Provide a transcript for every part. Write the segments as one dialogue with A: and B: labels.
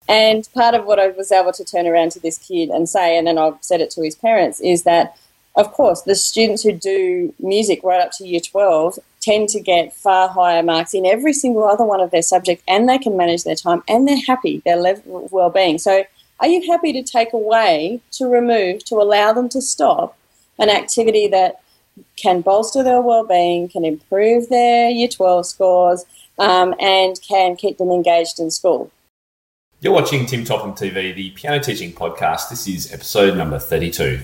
A: And part of what I was able to turn around to this kid and say, and then I've said it to his parents, is that, of course, the students who do music right up to year 12 tend to get far higher marks in every single other one of their subjects, and they can manage their time, and they're happy, their level of well-being. So are you happy to take away, to remove, to allow them to stop an activity that can bolster their well-being, can improve their year 12 scores, and can keep them engaged in school?
B: You're watching Tim Topham TV, the piano teaching podcast. This is episode number 32.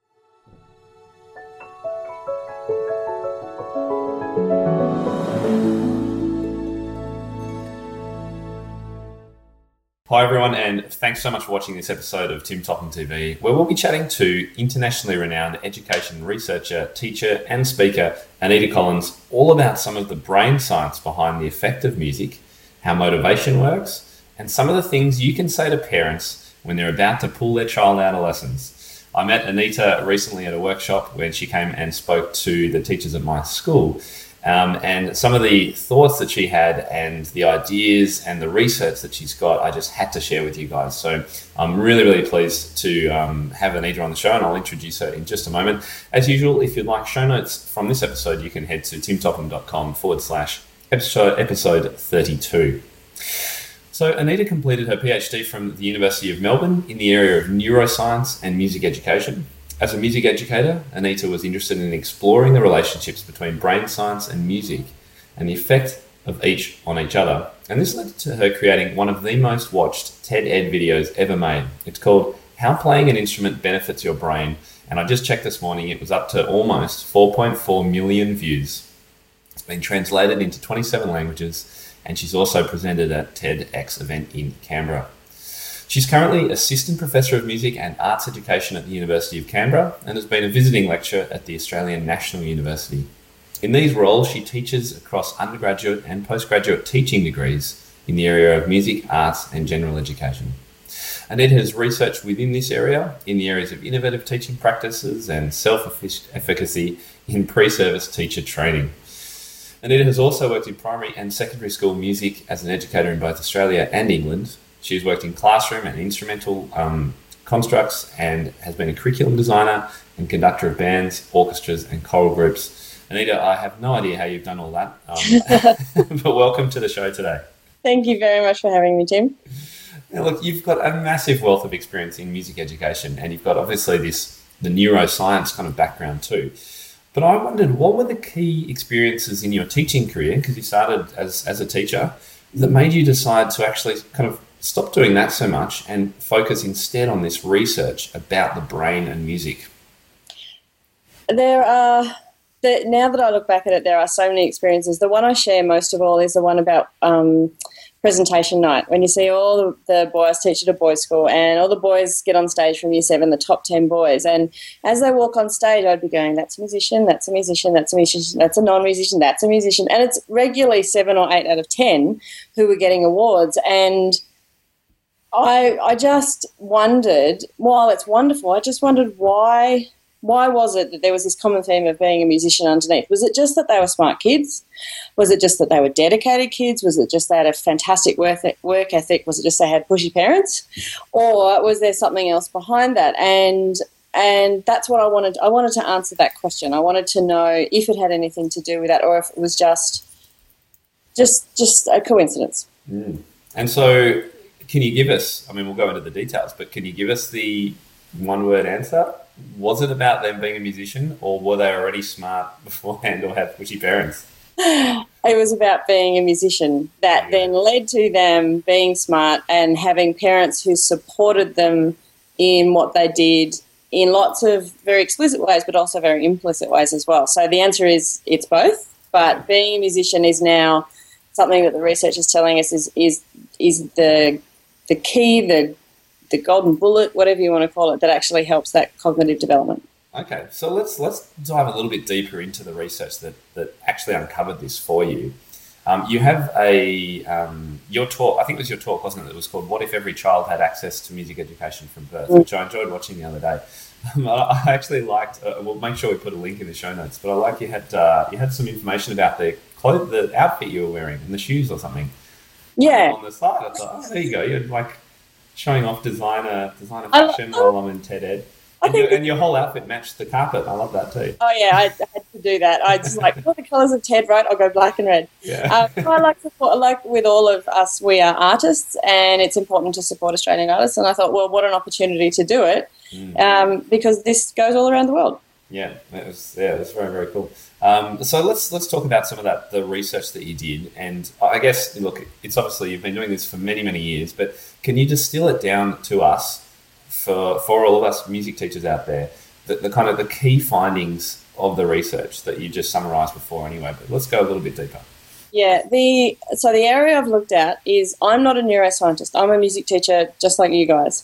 B: Hi everyone, and thanks so much for watching this episode of Tim Topham TV, where we'll be chatting to internationally renowned education researcher, teacher and speaker Anita Collins all about some of the brain science behind the effect of music, how motivation works, and some of the things you can say to parents when they're about to pull their child out of lessons. I met Anita recently at a workshop when she came and spoke to the teachers at my school. And some of the thoughts that she had and the ideas and the research that she's got, I just had to share with you guys. So I'm really, really pleased to have Anita on the show, and I'll introduce her in just a moment. As usual, if you'd like show notes from this episode, you can head to timtopham.com/episode 32. So Anita completed her PhD from the University of Melbourne in the area of neuroscience and music education. As a music educator, Anita was interested in exploring the relationships between brain science and music and the effect of each on each other. And this led to her creating one of the most watched TED Ed videos ever made. It's called How Playing an Instrument Benefits Your Brain. And I just checked this morning, it was up to almost 4.4 million views. It's been translated into 27 languages, and she's also presented at TEDx event in Canberra. She's currently Assistant Professor of Music and Arts Education at the University of Canberra and has been a visiting lecturer at the Australian National University. In these roles, she teaches across undergraduate and postgraduate teaching degrees in the area of music, arts and general education. Anita has researched within this area in the areas of innovative teaching practices and self-efficacy in pre-service teacher training. Anita has also worked in primary and secondary school music as an educator in both Australia and England. She's worked in classroom and instrumental constructs and has been a curriculum designer and conductor of bands, orchestras and choral groups. Anita, I have no idea how you've done all that, but welcome to the show today.
A: Thank you very much for having me, Tim.
B: Now, look, you've got a massive wealth of experience in music education, and you've got obviously the neuroscience kind of background too. But I wondered, what were the key experiences in your teaching career, because you started as a teacher, that made you decide to actually kind of stop doing that so much and focus instead on this research about the brain and music?
A: Now that I look back at it, there are so many experiences. The one I share most of all is the one about presentation night, when you see all the boys teach at a boys' school and all the boys get on stage from year 7, the top 10 boys. And as they walk on stage, I'd be going, that's a musician, that's a musician, that's a musician, that's a non-musician, that's a musician. And it's regularly 7 or 8 out of 10 who were getting awards. And I just wondered, while it's wonderful, I just wondered why was it that there was this common theme of being a musician underneath? Was it just that they were smart kids? Was it just that they were dedicated kids? Was it just they had a fantastic work ethic? Was it just they had pushy parents? Or was there something else behind that? And that's what I wanted. I wanted to answer that question. I wanted to know if it had anything to do with that or if it was just a coincidence.
B: Mm. And so can you give us, I mean, we'll go into the details, but can you give us the one-word answer? Was it about them being a musician, or were they already smart beforehand or had pushy parents?
A: It was about being a musician that then led to them being smart and having parents who supported them in what they did in lots of very explicit ways, but also very implicit ways as well. So the answer is it's both, but being a musician is now something that the research is telling us is the key, the golden bullet, whatever you want to call it, that actually helps that cognitive development.
B: Okay, so let's dive a little bit deeper into the research that actually uncovered this for you. You have your talk, I think it was your talk, wasn't it? It was called "What If Every Child Had Access to Music Education from Birth," which I enjoyed watching the other day. I actually liked. We'll make sure we put a link in the show notes. But I like you had some information about the outfit you were wearing and the shoes or something.
A: Yeah.
B: On the side, I thought, oh, there you go. You're like showing off designer
A: I,
B: fashion while I'm in TED Ed.
A: I think
B: And your whole outfit matched the carpet. I love that too.
A: Oh yeah, I had to do that. I just like all the colours of Ted, right? I'll go black and red.
B: Yeah.
A: I like support. Like with all of us, we are artists, and it's important to support Australian artists. And I thought, well, what an opportunity to do it, because this goes all around the world.
B: Yeah, it was very, very cool. So let's talk about some of the research that you did, and I guess look, it's obviously you've been doing this for many, many years, but can you distill it down to us for all of us music teachers out there, the kind of the key findings of the research that you just summarised before anyway, but let's go a little bit deeper.
A: Yeah, the area I've looked at is I'm not a neuroscientist. I'm a music teacher just like you guys.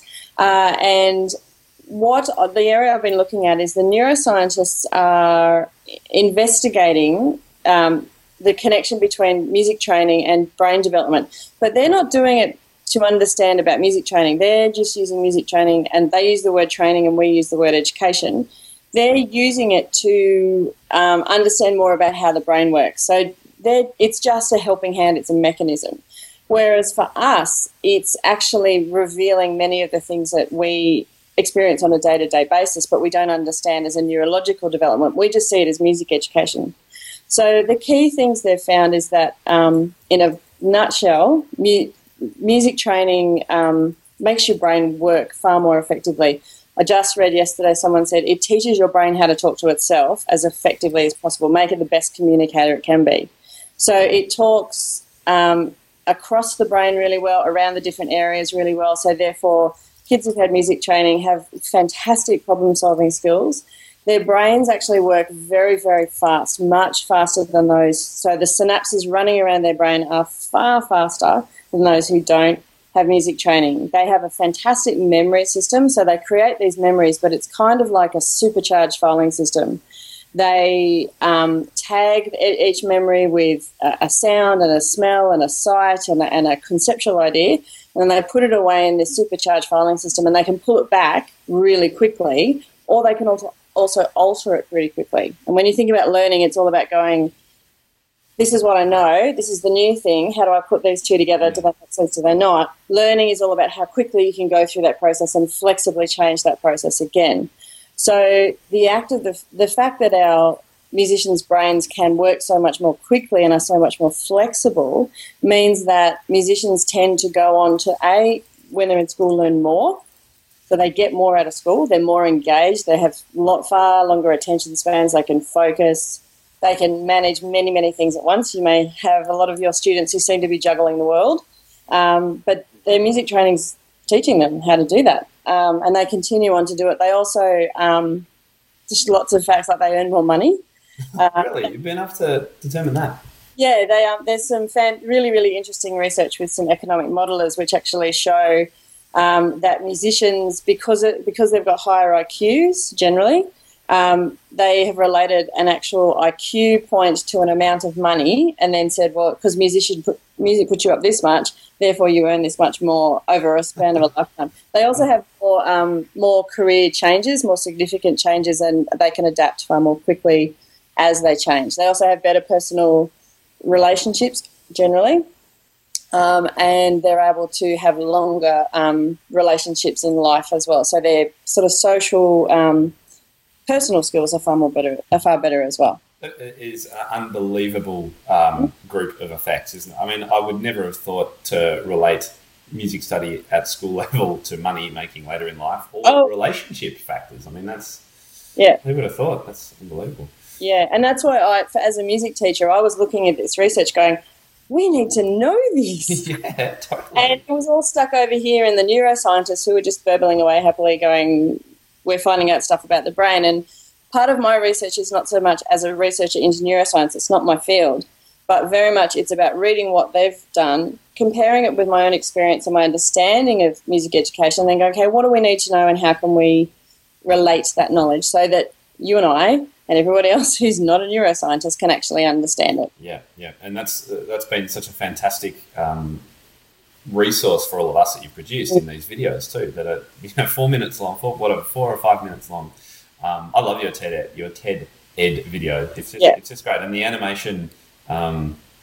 A: And what the area I've been looking at is the neuroscientists are investigating the connection between music training and brain development, but they're not doing it to understand about music training. They're just using music training, and they use the word training and we use the word education. They're using it to understand more about how the brain works. So it's just a helping hand. It's a mechanism. Whereas for us, it's actually revealing many of the things that we experience on a day-to-day basis, but we don't understand as a neurological development. We just see it as music education. So the key things they've found is that, in a nutshell, music training makes your brain work far more effectively. I just read yesterday someone said it teaches your brain how to talk to itself as effectively as possible, make it the best communicator it can be. So it talks across the brain really well, around the different areas really well. So therefore, kids who've had music training have fantastic problem-solving skills. Their brains actually work very, very fast, much faster than those. So the synapses running around their brain are far faster than those who don't have music training. They have a fantastic memory system, so they create these memories, but it's kind of like a supercharged filing system. They tag each memory with a sound and a smell and a sight and a conceptual idea, and they put it away in this supercharged filing system, and they can pull it back really quickly, or they can also alter it really quickly. And when you think about learning, it's all about going, this is what I know, this is the new thing, how do I put these two together, do they make sense, do they not? Learning is all about how quickly you can go through that process and flexibly change that process again. So the fact that our musicians' brains can work so much more quickly and are so much more flexible means that musicians tend to go on to, when they're in school, learn more. So they get more out of school, they're more engaged, they have far longer attention spans, they can focus, they can manage many, many things at once. You may have a lot of your students who seem to be juggling the world, but their music training's teaching them how to do that, and they continue on to do it. They also, just lots of facts, like they earn more money.
B: Really? You've been able to determine that? Yeah,
A: there's some really, really interesting research with some economic modelers which actually show that musicians, because they've got higher IQs generally, they have related an actual IQ point to an amount of money and then said, well, because music puts you up this much, therefore you earn this much more over a span of a lifetime. They also have more career changes, more significant changes, and they can adapt far more quickly as they change. They also have better personal relationships generally, and they're able to have longer relationships in life as well. So their sort of social, personal skills are far better as well.
B: It is an unbelievable group of effects, isn't it? I mean, I would never have thought to relate music study at school level to money making later in life or relationship factors. I mean, who would have thought? That's unbelievable.
A: Yeah, and that's why as a music teacher, I was looking at this research going, we need to know this.
B: Yeah, totally.
A: And it was all stuck over here in the neuroscientists who were just burbling away happily going, we're finding out stuff about the brain. And part of my research is not so much as a researcher into neuroscience, it's not my field, but very much it's about reading what they've done, comparing it with my own experience and my understanding of music education, and then go, okay, what do we need to know and how can we relate that knowledge so that you and I and everybody else who's not a neuroscientist can actually understand it.
B: Yeah. And that's been such a fantastic resource for all of us that you've produced in these videos too, that are 4 minutes long, 4 or 5 minutes long. I love your TED Ed video. It's just great, and the animation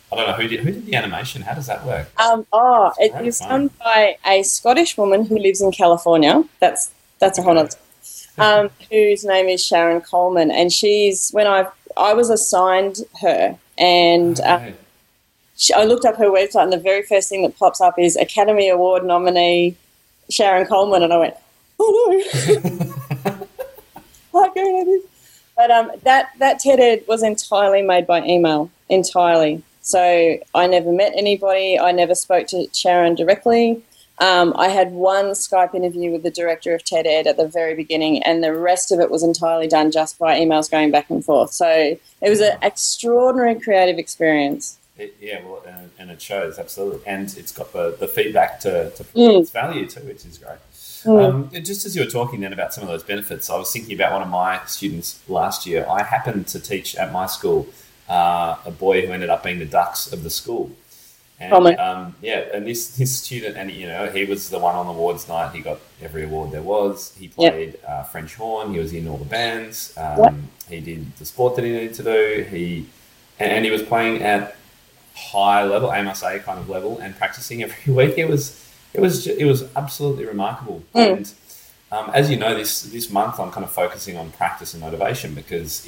B: I don't know who did the animation. How does that work?
A: It
B: Great
A: is
B: fun.
A: done by a Scottish woman who lives in California. That's a whole
B: Okay.
A: nother. Whose name is Sharon Coleman, and she's when I was assigned her, and
B: Okay.
A: I looked up her website, and the very first thing that pops up is Academy Award nominee Sharon Coleman, and I went, oh no, I can't go this. But that TED Ed was entirely made by email, entirely. So I never met anybody. I never spoke to Sharon directly. I had one Skype interview with the director of TED Ed at the very beginning, and the rest of it was entirely done just by emails going back and forth. So it was an extraordinary creative experience.
B: Yeah, well, and it shows absolutely, and it's got the feedback to
A: Mm.
B: its value too, which is great.
A: Mm.
B: Just as you were talking then about some of those benefits, I was thinking about one of my students last year. I happened to teach at my school a boy who ended up being the dux of the school. And
A: Oh my.
B: and this student, and he was the one on the awards night. He got every award there was. He
A: Yep.
B: played French horn. He was in all the bands.
A: Yep.
B: He did the sport that he needed to do. And he was playing at high level, AMSA kind of level, and practicing every week. It was absolutely remarkable.
A: Mm.
B: And as you know, this month I'm kind of focusing on practice and motivation because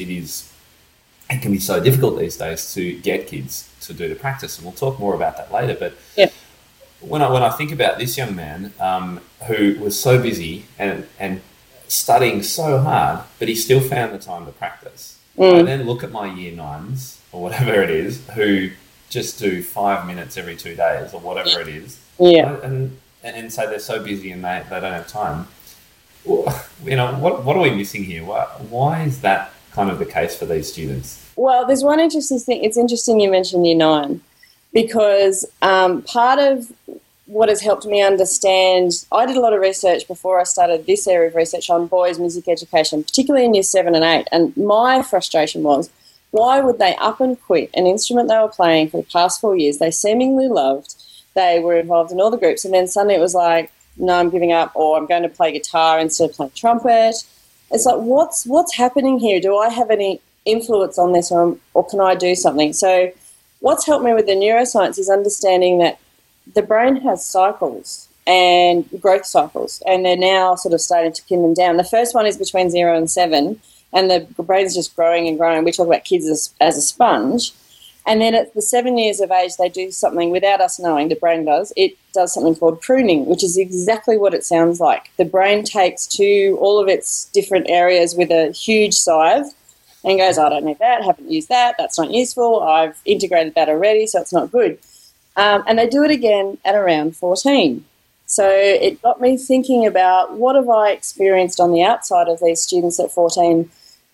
B: it can be so difficult these days to get kids to do the practice, and we'll talk more about that later. But
A: Yeah.
B: when I think about this young man who was so busy and studying so hard, but he still found the time to practice. I then look at my year nines or whatever it is who just do 5 minutes every 2 days or whatever it is,
A: Yeah.
B: and say they're so busy and they don't have time. Well, what are we missing here? Why is that kind of the case for these students?
A: Well, there's one interesting thing. It's interesting you mentioned year nine because part of what has helped me understand, I did a lot of research before I started this area of research on boys' music education, particularly in year 7 and 8. And my frustration was, why would they up and quit an instrument they were playing for the past 4 years, they seemingly loved, they were involved in all the groups, and then suddenly it was like, no, I'm giving up, or I'm going to play guitar instead of playing trumpet. It's like, what's happening here? Do I have any influence on this, or can I do something? So what's helped me with the neuroscience is understanding that the brain has cycles and growth cycles, and they're now sort of starting to pin them down. The first one is between 0 and 7, and the brain's just growing and growing. We talk about kids as a sponge. And then at the 7 years of age, they do something without us knowing, the brain does. It does something called pruning, which is exactly what it sounds like. The brain takes to all of its different areas with a huge scythe and goes, I don't need that, haven't used that, that's not useful, I've integrated that already, so it's not good. And they do it again at around 14. So it got me thinking about what have I experienced on the outside of these students at 14.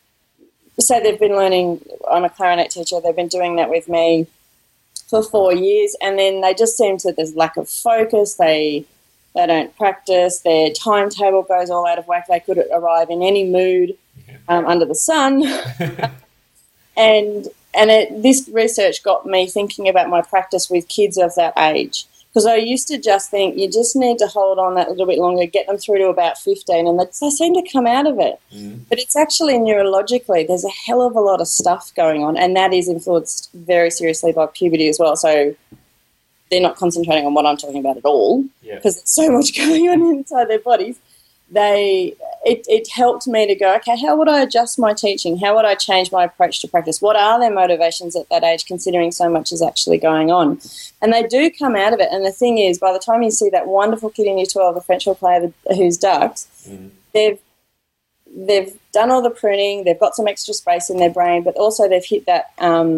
A: So they've been learning, I'm a clarinet teacher, they've been doing that with me for 4 years, and then they just seem to, there's lack of focus, they don't practice, their timetable goes all out of whack, they could arrive in any mood under the sun. This research got me thinking about my practice with kids of that age. Because I used to just think you just need to hold on that little bit longer, get them through to about 15, and they seem to come out of it. But it's actually neurologically, there's a hell of a lot of stuff going on, and that is influenced very seriously by puberty as well. So they're not concentrating on what I'm talking about at all because there's so much going on inside their bodies. It helped me to go, okay, how would I adjust my teaching? How would I change my approach to practice? What are their motivations at that age, considering so much is actually going on? And they do come out of it. And the thing is, by the time you see that wonderful kid in year 12, the French horn player who's dux, they've done all the pruning, they've got some extra space in their brain, but also they've hit that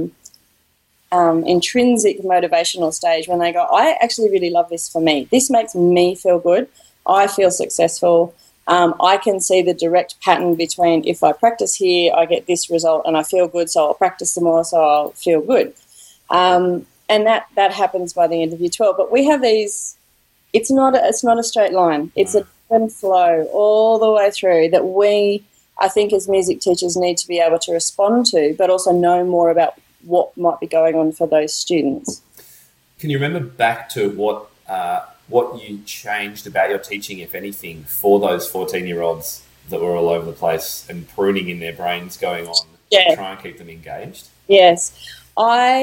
A: intrinsic motivational stage when they go, I actually really love this for me. This makes me feel good. I feel successful. I can see the direct pattern between if I practice here, I get this result and I feel good, so I'll practice some more, so I'll feel good. And that happens by the end of year 12. But we have these, it's not a straight line. It's a different flow all the way through that we, I think as music teachers, need to be able to respond to, but also know more about what might be going on for those students.
B: Can you remember back to what you changed about your teaching, if anything, for those 14-year-olds that were all over the place and pruning in their brains going on to try and keep them engaged?
A: Yes. I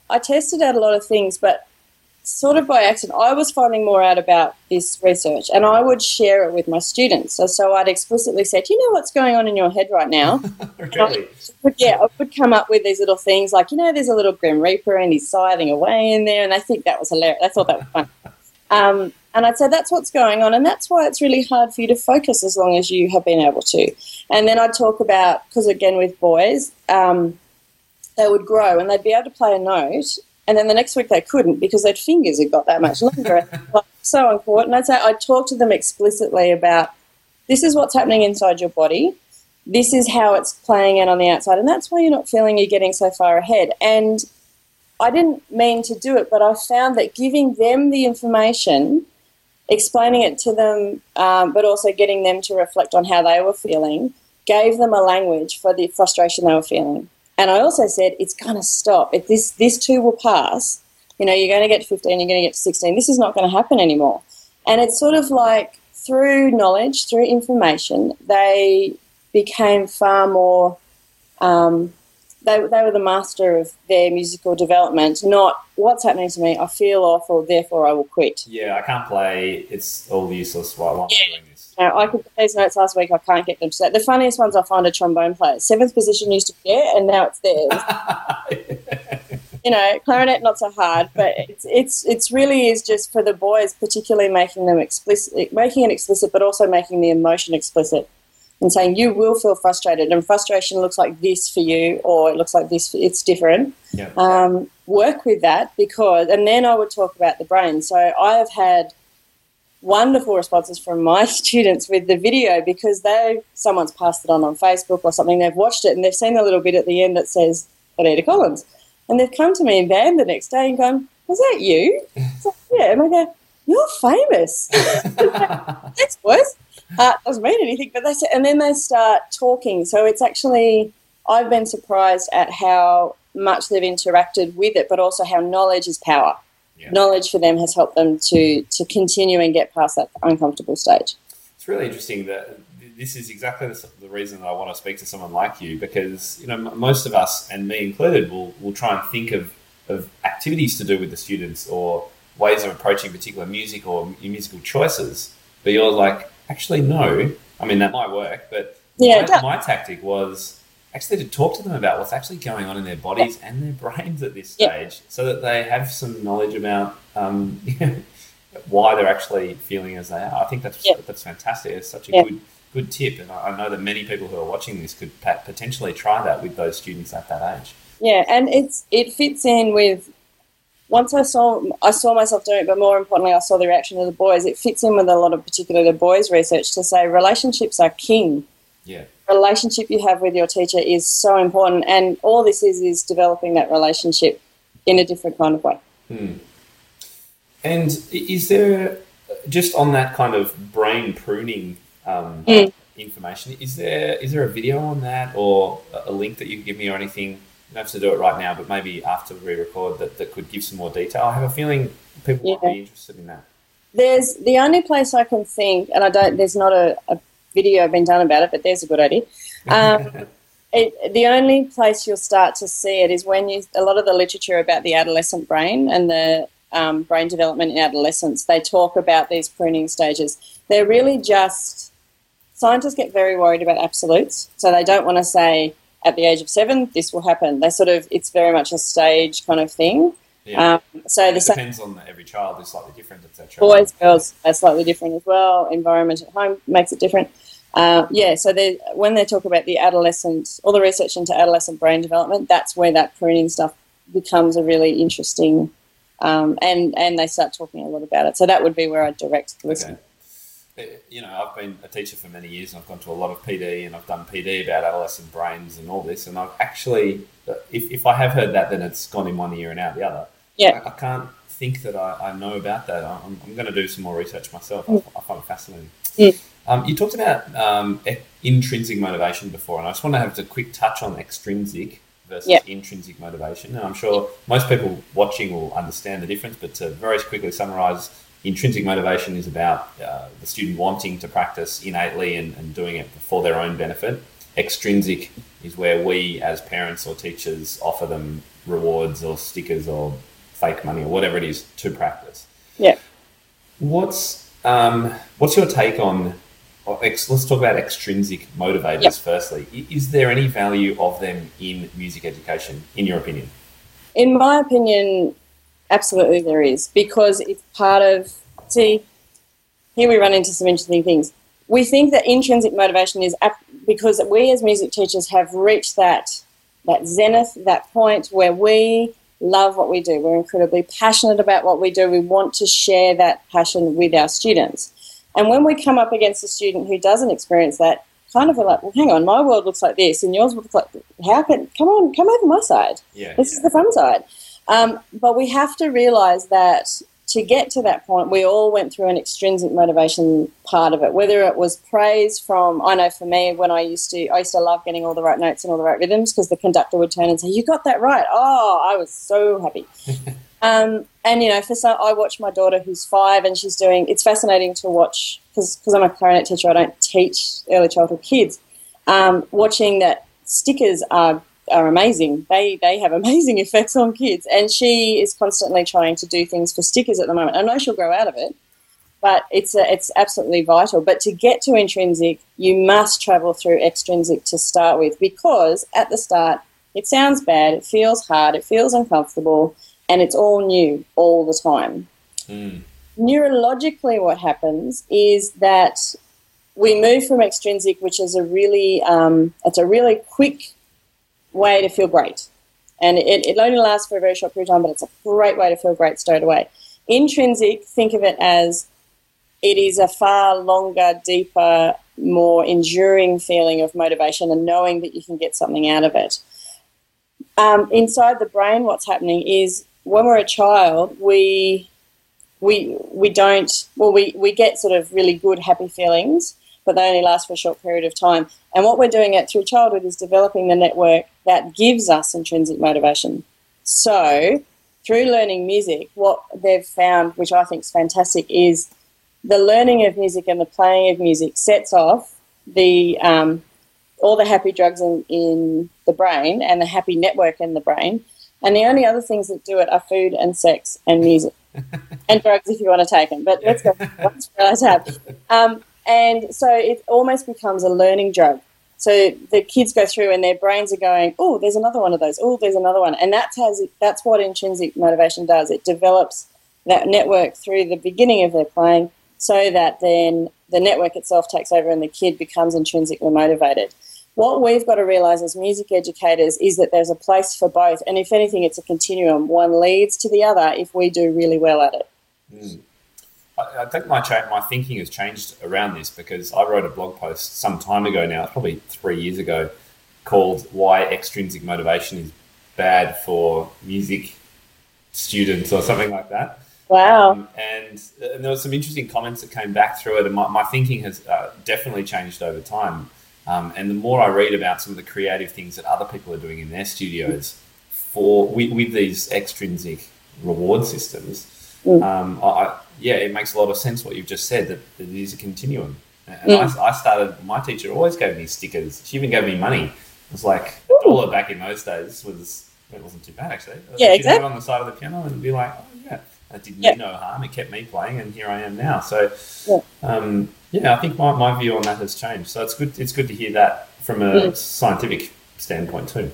A: I tested out a lot of things, but sort of by accident, I was finding more out about this research, and I would share it with my students. So I'd explicitly say, "Do you know what's going on in your head right now?"
B: Really?
A: I would come up with these little things like, there's a little Grim Reaper and he's scything away in there, and they think that was hilarious. They thought that was fun. And I'd say that's what's going on, and that's why it's really hard for you to focus as long as you have been able to. And then I'd talk about, because again with boys, they would grow and they'd be able to play a note, and then the next week they couldn't because their fingers had got that much longer. So important. I'd talk to them explicitly about, this is what's happening inside your body, this is how it's playing out on the outside, and that's why you're not feeling you're getting so far ahead. And I didn't mean to do it, but I found that giving them the information, explaining it to them, but also getting them to reflect on how they were feeling, gave them a language for the frustration they were feeling. And I also said, it's going to stop. If this too will pass, you're going to get to 15, you're going to get to 16. This is not going to happen anymore. And it's sort of like through knowledge, through information, they became far more they were the master of their musical development, not what's happening to me, I feel awful, therefore I will quit.
B: Yeah, I can't play, it's all useless, why am I doing this?
A: I could play these notes last week, I can't get them set. The funniest ones I find are trombone players. Seventh position used to be there, and now it's theirs. Clarinet not so hard, but it's really is just for the boys, particularly making it explicit, but also making the emotion explicit. And saying you will feel frustrated, and frustration looks like this for you, or it looks like this. It's different. Yeah. Work with that and then I would talk about the brain. So I have had wonderful responses from my students with the video because someone's passed it on Facebook or something. They've watched it and they've seen the little bit at the end that says Anita Collins, and they've come to me in band the next day and gone, "Was that you?" It's like, yeah, and I go, "You're famous." That's worse. Doesn't mean anything, but and then they start talking. So it's actually, I've been surprised at how much they've interacted with it, but also how knowledge is power. Yeah. Knowledge for them has helped them to continue and get past that uncomfortable stage.
B: It's really interesting that this is exactly the reason that I want to speak to someone like you, because most of us, and me included, will try and think of activities to do with the students or ways of approaching particular music or musical choices. But you're like, actually, no. I mean, that might work, but my tactic was actually to talk to them about what's actually going on in their bodies and their brains at this stage, so that they have some knowledge about why they're actually feeling as they are. I think that's fantastic. It's such a good tip, and I know that many people who are watching this could potentially try that with those students at that age. Yeah, and it fits in with. Once I saw myself doing it, but more importantly, I saw the reaction of the boys. It fits in with a lot of particularly the boys' research to say relationships are king. Yeah. Relationship you have with your teacher is so important, and all this is developing that relationship in a different kind of way. And is there, just on that kind of brain pruning information, is there a video on that or a link that you can give me or anything? You don't have to do it right now, but maybe after we record that could give some more detail. I have a feeling people might be interested in that. There's the only place I can think, and there's not a video been done about it, but there's a good idea. The only place you'll start to see it is when a lot of the literature about the adolescent brain and the brain development in adolescence, they talk about these pruning stages. They're really just, scientists get very worried about absolutes, so they don't want to say, at the age of 7, this will happen. It's very much a stage kind of thing. Yeah. So it depends on every child is slightly different, etc. Boys, girls are slightly different as well. Environment at home makes it different. So when they talk about the adolescent, all the research into adolescent brain development, that's where that pruning stuff becomes a really interesting, and they start talking a lot about it. So that would be where I direct the listener. I've been a teacher for many years and I've gone to a lot of PD and I've done PD about adolescent brains and all this, and I've actually, if I have heard that, then it's gone in one ear and out the other. Yeah. I can't think that I know about that. I'm going to do some more research myself. I find it fascinating. You talked about intrinsic motivation before, and I just want to have a quick touch on extrinsic versus intrinsic motivation. And I'm sure most people watching will understand the difference, but to very quickly summarise, intrinsic motivation is about the student wanting to practice innately and doing it for their own benefit. Extrinsic is where we as parents or teachers offer them rewards or stickers or fake money or whatever it is to practice.
A: Yeah.
B: What's your take on, let's talk about extrinsic motivators. Yep. Firstly. Is there any value of them in music education, in your opinion?
A: In my opinion, absolutely there is, because it's part of, see, here we run into some interesting things. We think that intrinsic motivation is because we as music teachers have reached that zenith, that point where we love what we do. We're incredibly passionate about what we do. We want to share that passion with our students. And when we come up against a student who doesn't experience that, kind of we're like, well, hang on, my world looks like this and yours looks like, come over my side. This is the fun side. But we have to realise that to get to that point, we all went through an extrinsic motivation part of it, whether it was praise from, I know for me, when I used to love getting all the right notes and all the right rhythms, because the conductor would turn and say, you got that right. Oh, I was so happy. And, you know, for some, I watch my daughter who's 5 and she's doing, it's fascinating to watch, because I'm a clarinet teacher, I don't teach early childhood kids, watching that stickers are amazing. They have amazing effects on kids, and she is constantly trying to do things for stickers at the moment. I know she'll grow out of it, but it's absolutely vital. But to get to intrinsic, you must travel through extrinsic to start with, because at the start it sounds bad, it feels hard, it feels uncomfortable, and it's all new all the time. Neurologically, what happens is that we move from extrinsic, which is a really quick way to feel great, and it only lasts for a very short period of time, but it's a great way to feel great straight away. Intrinsic, think of it as it is a far longer, deeper, more enduring feeling of motivation and knowing that you can get something out of it. Inside the brain, what's happening is when we're a child, we get sort of really good, happy feelings, but they only last for a short period of time. And what we're doing through childhood is developing the network that gives us intrinsic motivation. So through learning music, what they've found, which I think is fantastic, is the learning of music and the playing of music sets off the all the happy drugs in the brain and the happy network in the brain. And the only other things that do it are food and sex and music and drugs if you want to take them. But let's go once for a tab. And so it almost becomes a learning drug. So the kids go through and their brains are going, oh, there's another one of those. Oh, there's another one. And that's what intrinsic motivation does. It develops that network through the beginning of their playing so that then the network itself takes over and the kid becomes intrinsically motivated. What we've got to realise as music educators is that there's a place for both. And if anything, it's a continuum. One leads to the other if we do really well at it.
B: I think my thinking has changed around this, because I wrote a blog post some time ago now, probably 3 years ago, called Why Extrinsic Motivation is Bad for Music Students or something like that.
A: Wow.
B: And there were some interesting comments that came back through it, and my thinking has definitely changed over time. And the more I read about some of the creative things that other people are doing in their studios with these extrinsic reward systems, it makes a lot of sense what you've just said, that it is a continuum. And I started, my teacher always gave me stickers. She even gave me money. It was like $1 back in those days. It wasn't too bad, actually.
A: Yeah, exactly.
B: On the side of the piano and be like, oh, yeah, that did me no harm. It kept me playing, and here I am now. So, I think my view on that has changed. So it's good to hear that from a scientific standpoint too.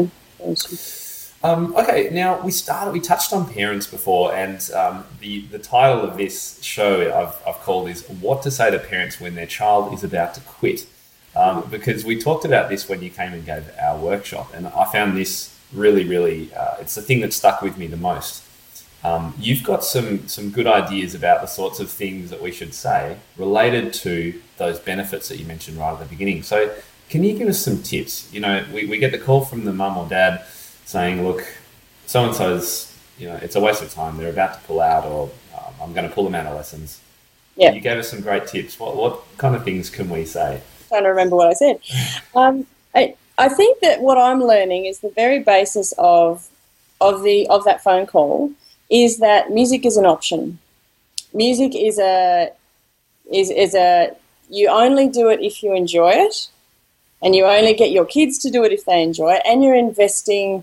B: Okay, now we touched on parents before, and the title of this show I've called is What to Say to Parents When Their Child is About to Quit, because we talked about this when you came and gave our workshop, and I found this really, really, it's the thing that stuck with me the most. You've got some good ideas about the sorts of things that we should say related to those benefits that you mentioned right at the beginning. So can you give us some tips? You know, we get the call from the mum or dad saying, look, so-and-so's, you know, it's a waste of time. They're about to pull out, or I'm going to pull them out of lessons. Yeah. You gave us some great tips. What kind of things can we say?
A: I'm trying to remember what I said. I think that what I'm learning is the very basis of that phone call is that music is an option. Music is you only do it if you enjoy it, and you only get your kids to do it if they enjoy it, and you're investing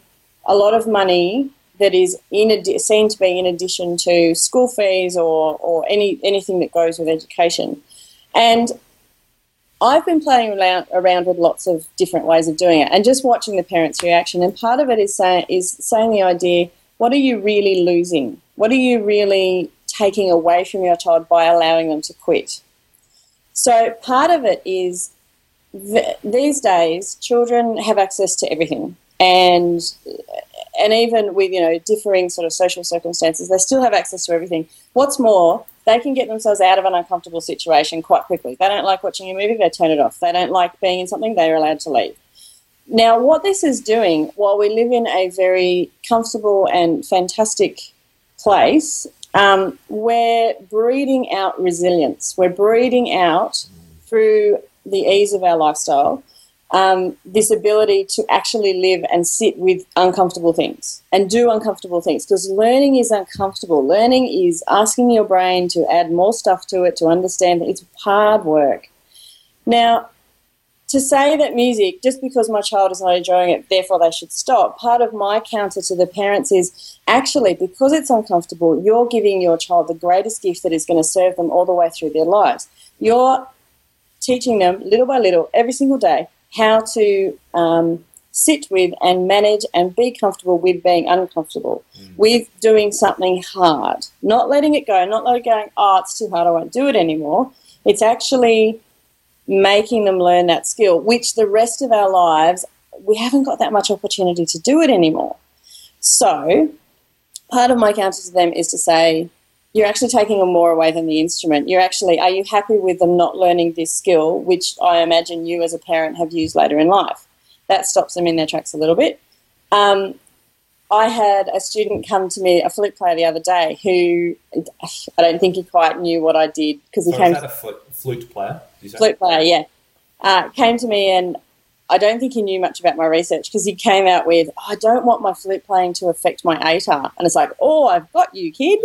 A: a lot of money that is seen to be in addition to school fees or anything that goes with education. And I've been playing around with lots of different ways of doing it and just watching the parents' reaction. And part of it is saying the idea, what are you really losing? What are you really taking away from your child by allowing them to quit? So part of it is these days children have access to everything. And even with, differing sort of social circumstances, they still have access to everything. What's more, they can get themselves out of an uncomfortable situation quite quickly. They don't like watching a movie, they turn it off. They don't like being in something, they're allowed to leave. Now, what this is doing, while we live in a very comfortable and fantastic place, we're breeding out resilience. We're breeding out, through the ease of our lifestyle, this ability to actually live and sit with uncomfortable things and do uncomfortable things, because learning is uncomfortable. Learning is asking your brain to add more stuff to it, to understand that it's hard work. Now, to say that music, just because my child is not enjoying it, therefore they should stop, part of my counter to the parents is actually, because it's uncomfortable, you're giving your child the greatest gift that is going to serve them all the way through their lives. You're teaching them little by little, every single day, how to sit with and manage and be comfortable with being uncomfortable, with doing something hard, not letting it go, not letting it go, oh, it's too hard, I won't do it anymore. It's actually making them learn that skill, which the rest of our lives, we haven't got that much opportunity to do it anymore. So part of my counter to them is to say, you're actually taking them more away than the instrument. Are you happy with them not learning this skill, which I imagine you as a parent have used later in life? That stops them in their tracks a little bit. I had a student come to me, a flute player the other day, who I don't think he quite knew what I did, because he came.
B: Was that a flute player? Did you say?
A: Flute player, yeah. Came to me, and I don't think he knew much about my research, because he came out with, I don't want my flute playing to affect my ATAR. And it's like, oh, I've got you, kid.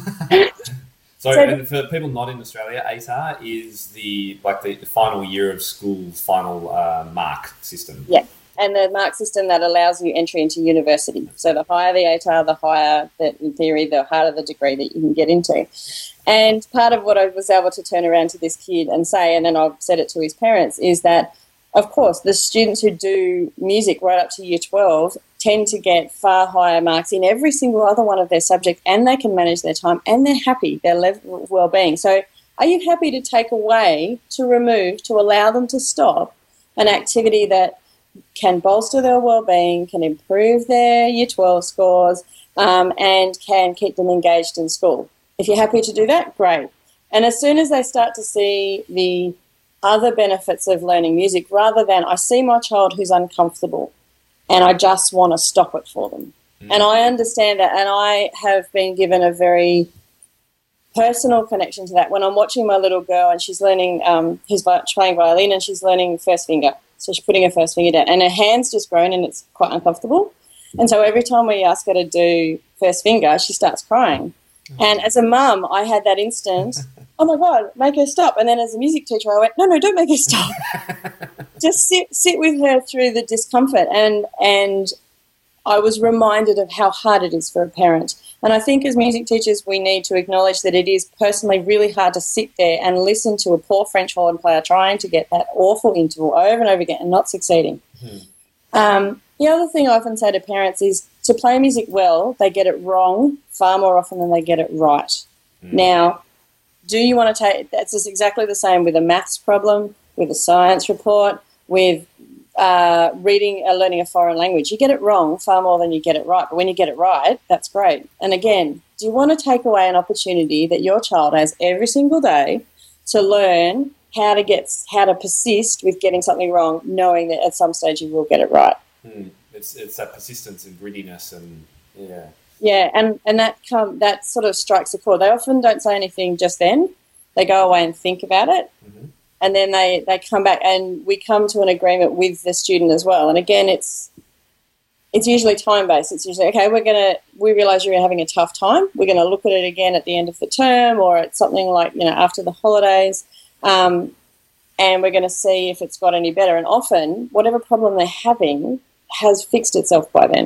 B: So and for people not in Australia, ATAR is the final year of school's final mark system.
A: Yeah, and the mark system that allows you entry into university. So the higher the ATAR, the higher, in theory, the harder the degree that you can get into. And part of what I was able to turn around to this kid and say, and then I've said it to his parents, is that, of course, the students who do music right up to year 12 tend to get far higher marks in every single other one of their subjects, and they can manage their time, and they're happy, their level of well-being. So are you happy to take away, to remove, to allow them to stop an activity that can bolster their well-being, can improve their year 12 scores, and can keep them engaged in school? If you're happy to do that, great. And as soon as they start to see the other benefits of learning music, rather than I see my child who's uncomfortable and I just want to stop it for them. And I understand that, and I have been given a very personal connection to that. When I'm watching my little girl and she's learning, who's playing violin, and she's learning first finger. So she's putting her first finger down, and her hand's just grown and it's quite uncomfortable. And so every time we ask her to do first finger, she starts crying. And as a mum, I had that instant, oh my God, make her stop. And then as a music teacher, I went, no, don't make her stop. Just sit with her through the discomfort. And I was reminded of how hard it is for a parent. And I think as music teachers, we need to acknowledge that it is personally really hard to sit there and listen to a poor French horn player trying to get that awful interval over and over again and not succeeding. The other thing I often say to parents is, to play music well, they get it wrong far more often than they get it right. Now, do you want to take, that's just exactly the same with a maths problem, with a science report, with learning a foreign language. You get it wrong far more than you get it right. But when you get it right, that's great. And again, do you want to take away an opportunity that your child has every single day to learn how to persist with getting something wrong, knowing that at some stage you will get it right?
B: It's that persistence and grittiness, and
A: and that sort of strikes a chord. They often don't say anything just then. They go away and think about it, and then they come back, and we come to an agreement with the student as well. And again, it's usually time based. It's usually, okay, we realise you're having a tough time. We're going to look at it again at the end of the term, or at something like after the holidays. And we're going to see if it's got any better. And often, whatever problem they're having has fixed itself by then.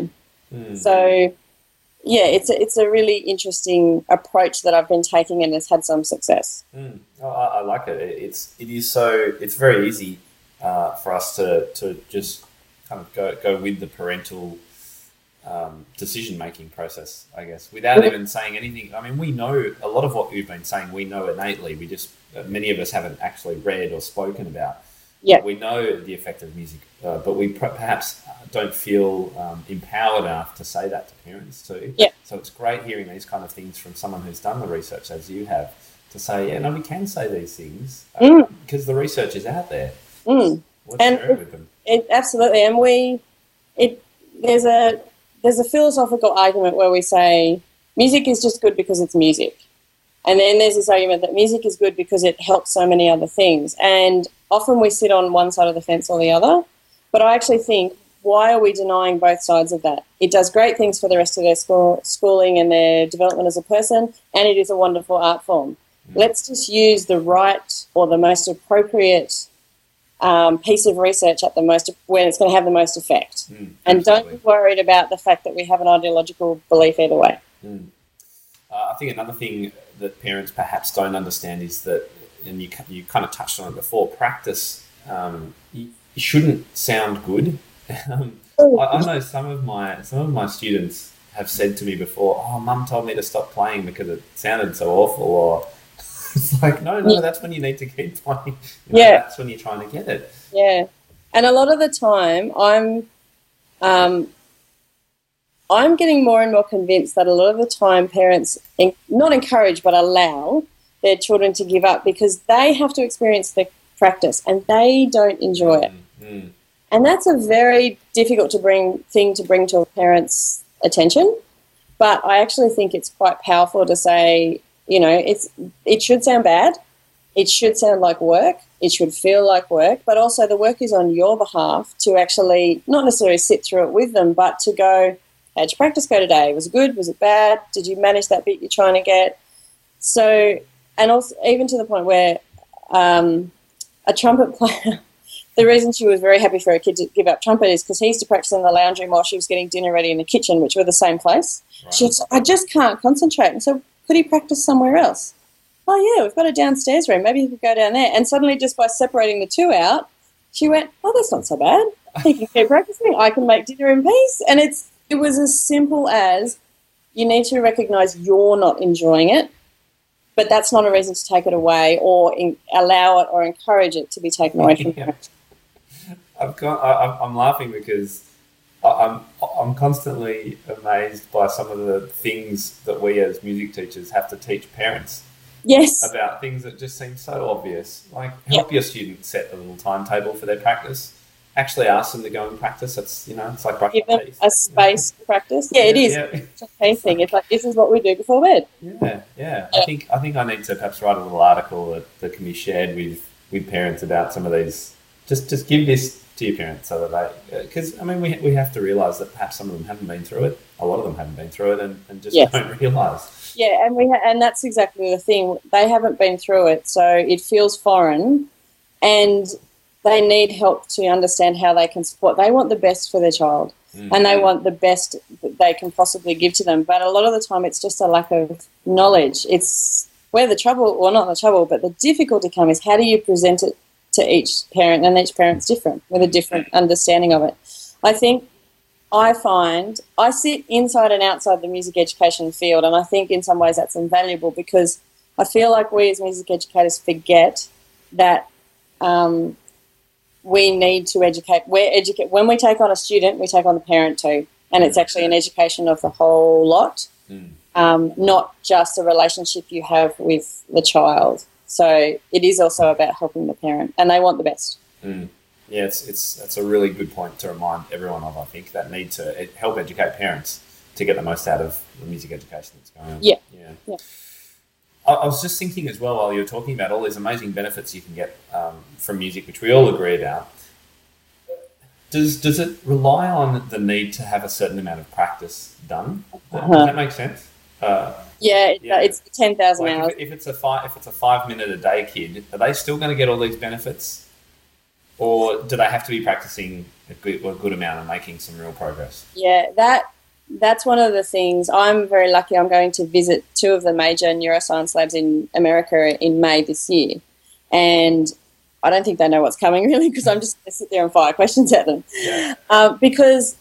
A: So, yeah, it's a really interesting approach that I've been taking and has had some success.
B: Oh, I like it. It's very easy for us to just kind of go with the parental decision making process, I guess, without even saying anything. I mean, we know a lot of what you've been saying. We know innately. We just many of us haven't actually read or spoken about.
A: Yeah,
B: We know the effect of music, but we perhaps don't feel empowered enough to say that to parents too.
A: yeah,
B: So it's great hearing these kind of things from someone who's done the research, as you have, to say, yeah, no, we can say these things because the research is out there.
A: mm.
B: Let's
A: And
B: share it with them.
A: it absolutely, and it there's a philosophical argument where we say music is just good because it's music. And then there's this argument that music is good because it helps so many other things. And often we sit on one side of the fence or the other. But I actually think, why are we denying both sides of that? It does great things for the rest of their schooling and their development as a person, and it is a wonderful art form. Let's just use the right or the most appropriate piece of research at the most when it's going to have the most effect. And don't be worried about the fact that we have an ideological belief either way.
B: I think another thing that parents perhaps don't understand is that, and you kind of touched on it before, practice you shouldn't sound good. I know some of my students have said to me before, "Oh, Mum told me to stop playing because it sounded so awful," or it's like, no, that's when you need to keep playing. That's when you're trying to get it.
A: Yeah, and a lot of the time, I'm getting more and more convinced that a lot of the time parents not encourage but allow their children to give up because they have to experience the practice and they don't enjoy it. And that's a very difficult thing to bring to a parent's attention. But I actually think it's quite powerful to say, it should sound bad. It should sound like work. It should feel like work. But also the work is on your behalf to actually not necessarily sit through it with them, but to go, how'd your practice go today? Was it good? Was it bad? Did you manage that bit you're trying to get? So, and also even to the point where a trumpet player, the reason she was very happy for her kid to give up trumpet is because he used to practice in the lounge room while she was getting dinner ready in the kitchen, which were the same place. Right. She was, I just can't concentrate. And so could he practice somewhere else? Oh, yeah, we've got a downstairs room. Maybe he could go down there. And suddenly just by separating the two out, she went, oh, that's not so bad. He can keep practicing. I can make dinner in peace. And it was as simple as you need to recognise you're not enjoying it, but that's not a reason to take it away or allow it or encourage it to be taken away from you.
B: I'm laughing because I'm constantly amazed by some of the things that we as music teachers have to teach parents.
A: Yes.
B: About things that just seem so obvious. Like help your students set a little timetable for their practice. Actually ask them to go and practice. It's it's like brushing
A: give them
B: teeth.
A: a space to practice. Yeah, it is. It's a key thing. It's like this is what we do before bed.
B: Yeah. I think I need to perhaps write a little article that can be shared with parents about some of these. Just give this to your parents so that they, because I mean we have to realise that perhaps some of them haven't been through it. A lot of them haven't been through it and just don't realise.
A: Yeah, and that's exactly the thing. They haven't been through it, so it feels foreign, and they need help to understand how they can support. They want the best for their child, and they want the best that they can possibly give to them. But a lot of the time, it's just a lack of knowledge. It's where the trouble, or not the trouble, but the difficulty comes is how do you present it to each parent, and each parent's different with a different understanding of it. I find I sit inside and outside the music education field, and I think in some ways that's invaluable because I feel like we as music educators forget that we need to educate. When we take on a student, we take on the parent too, and it's actually an education of the whole lot, not just a relationship you have with the child. So it is also about helping the parent, and they want the best.
B: Yeah, that's a really good point to remind everyone of. I think that need to help educate parents to get the most out of the music education that's going on.
A: Yeah.
B: I was just thinking as well while you were talking about all these amazing benefits you can get from music, which we all agree about. Does it rely on the need to have a certain amount of practice done? Does that make sense?
A: It's 10,000 hours.
B: If it's a 5 minute a day kid, are they still going to get all these benefits? Or do they have to be practicing a good amount and making some real progress?
A: Yeah, that's one of the things. I'm very lucky. I'm going to visit 2 of the major neuroscience labs in America in May this year, and I don't think they know what's coming really, because I'm just going to sit there and fire questions at them.
B: Yeah.
A: Because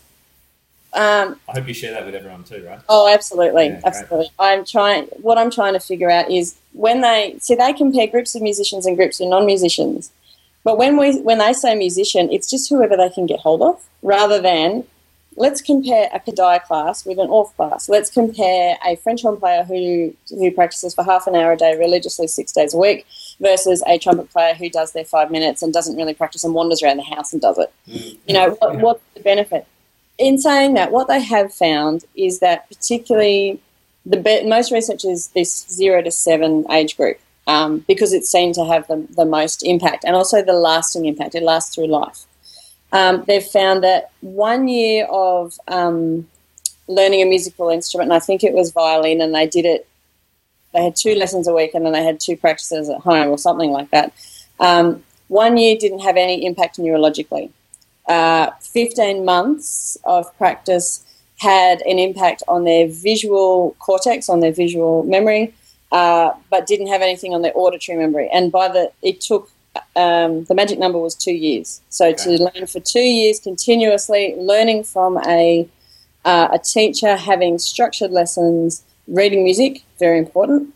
B: I hope you share that with everyone too, right?
A: Oh, absolutely,
B: Yeah,
A: absolutely. What I'm trying to figure out is when they compare groups of musicians and groups of non-musicians, but when they say musician, it's just whoever they can get hold of, rather than let's compare a Kodály class with an Orff class. Let's compare a French horn player who practices for half an hour a day religiously 6 days a week versus a trumpet player who does their 5 minutes and doesn't really practice and wanders around the house and does it. What's the benefit? In saying that, what they have found is that particularly most research is this 0 to 7 age group, because it's seen to have the most impact and also the lasting impact. It lasts through life. They've found that 1 year of learning a musical instrument, and I think it was violin, and they had 2 lessons a week and then they had 2 practices at home or something like that. 1 year didn't have any impact neurologically. 15 months of practice had an impact on their visual cortex, on their visual memory, but didn't have anything on their auditory memory. And it took the magic number was 2 years. So to learn for 2 years continuously, learning from a teacher, having structured lessons, reading music, very important.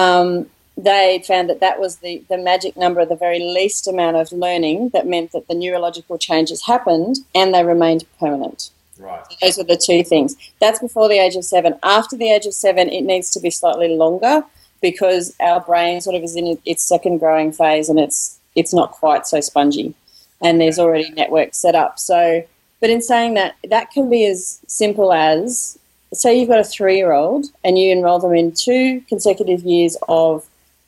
A: They found that was the magic number, the very least amount of learning that meant that the neurological changes happened and they remained permanent.
B: Right.
A: So those are the 2 things. That's before the age of 7. After the age of 7, it needs to be slightly longer because our brain sort of is in its second growing phase and it's not quite so spongy, and there's already networks set up. So, but in saying that, that can be as simple as, say you've got a 3-year-old and you enroll them in 2 consecutive years of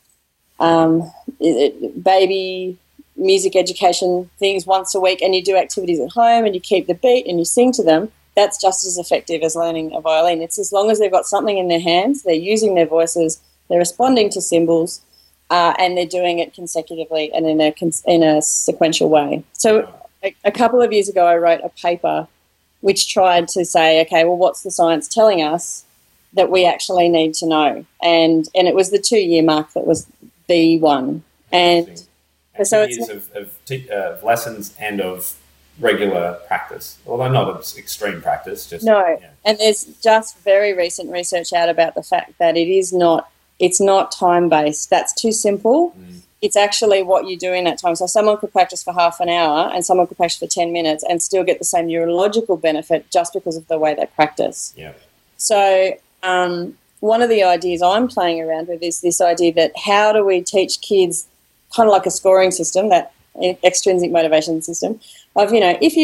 A: baby music education things once a week, and you do activities at home and you keep the beat and you sing to them. That's just as effective as learning a violin. It's as long as they've got something in their hands, they're using their voices, they're responding to symbols, and they're doing it consecutively and in a sequential way. So a couple of years ago I wrote a paper which tried to say, okay, well, what's the science telling us that we actually need to know? And it was the 2-year mark that was the one. And so it's
B: years of lessons and of regular practice, although not extreme practice.
A: And there's just very recent research out about the fact that it's not time-based. That's too simple. It's actually what you do in that time. So someone could practice for half an hour and someone could practice for 10 minutes and still get the same neurological benefit just because of the way they practice.
B: Yeah.
A: So one of the ideas I'm playing around with is this idea that how do we teach kids kind of like a scoring system, that extrinsic motivation system, of, if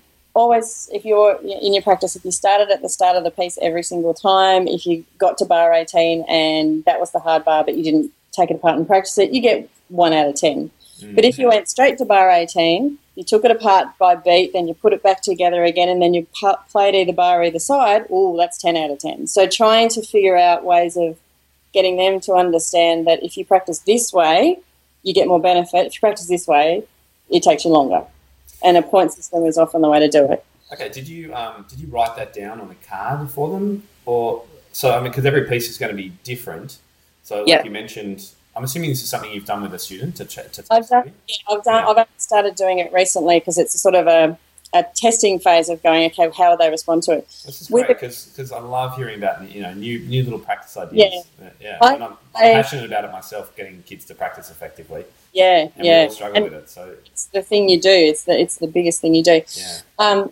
A: you're in your practice, if you started at the start of the piece every single time, if you got to bar 18 and that was the hard bar but you didn't take it apart and practice it, you get 1 out of 10. But if you went straight to bar 18, you took it apart by beat, then you put it back together again, and then you played either bar either side, that's 10 out of 10. So trying to figure out ways of getting them to understand that if you practice this way, you get more benefit. If you practice this way, it takes you longer. And a point system is often the way to do it.
B: Okay, did you write that down on a card for them? Because every piece is going to be different. So like you mentioned, I'm assuming this is something you've done with a student to
A: I've only started doing it recently because it's a sort of a testing phase of going, okay, how will they respond to it?
B: This is great because I love hearing about new little practice ideas. I'm passionate about it myself, getting kids to practice effectively. And we all struggle with it. So
A: it's the thing you do. It's the biggest thing you do.
B: Yeah.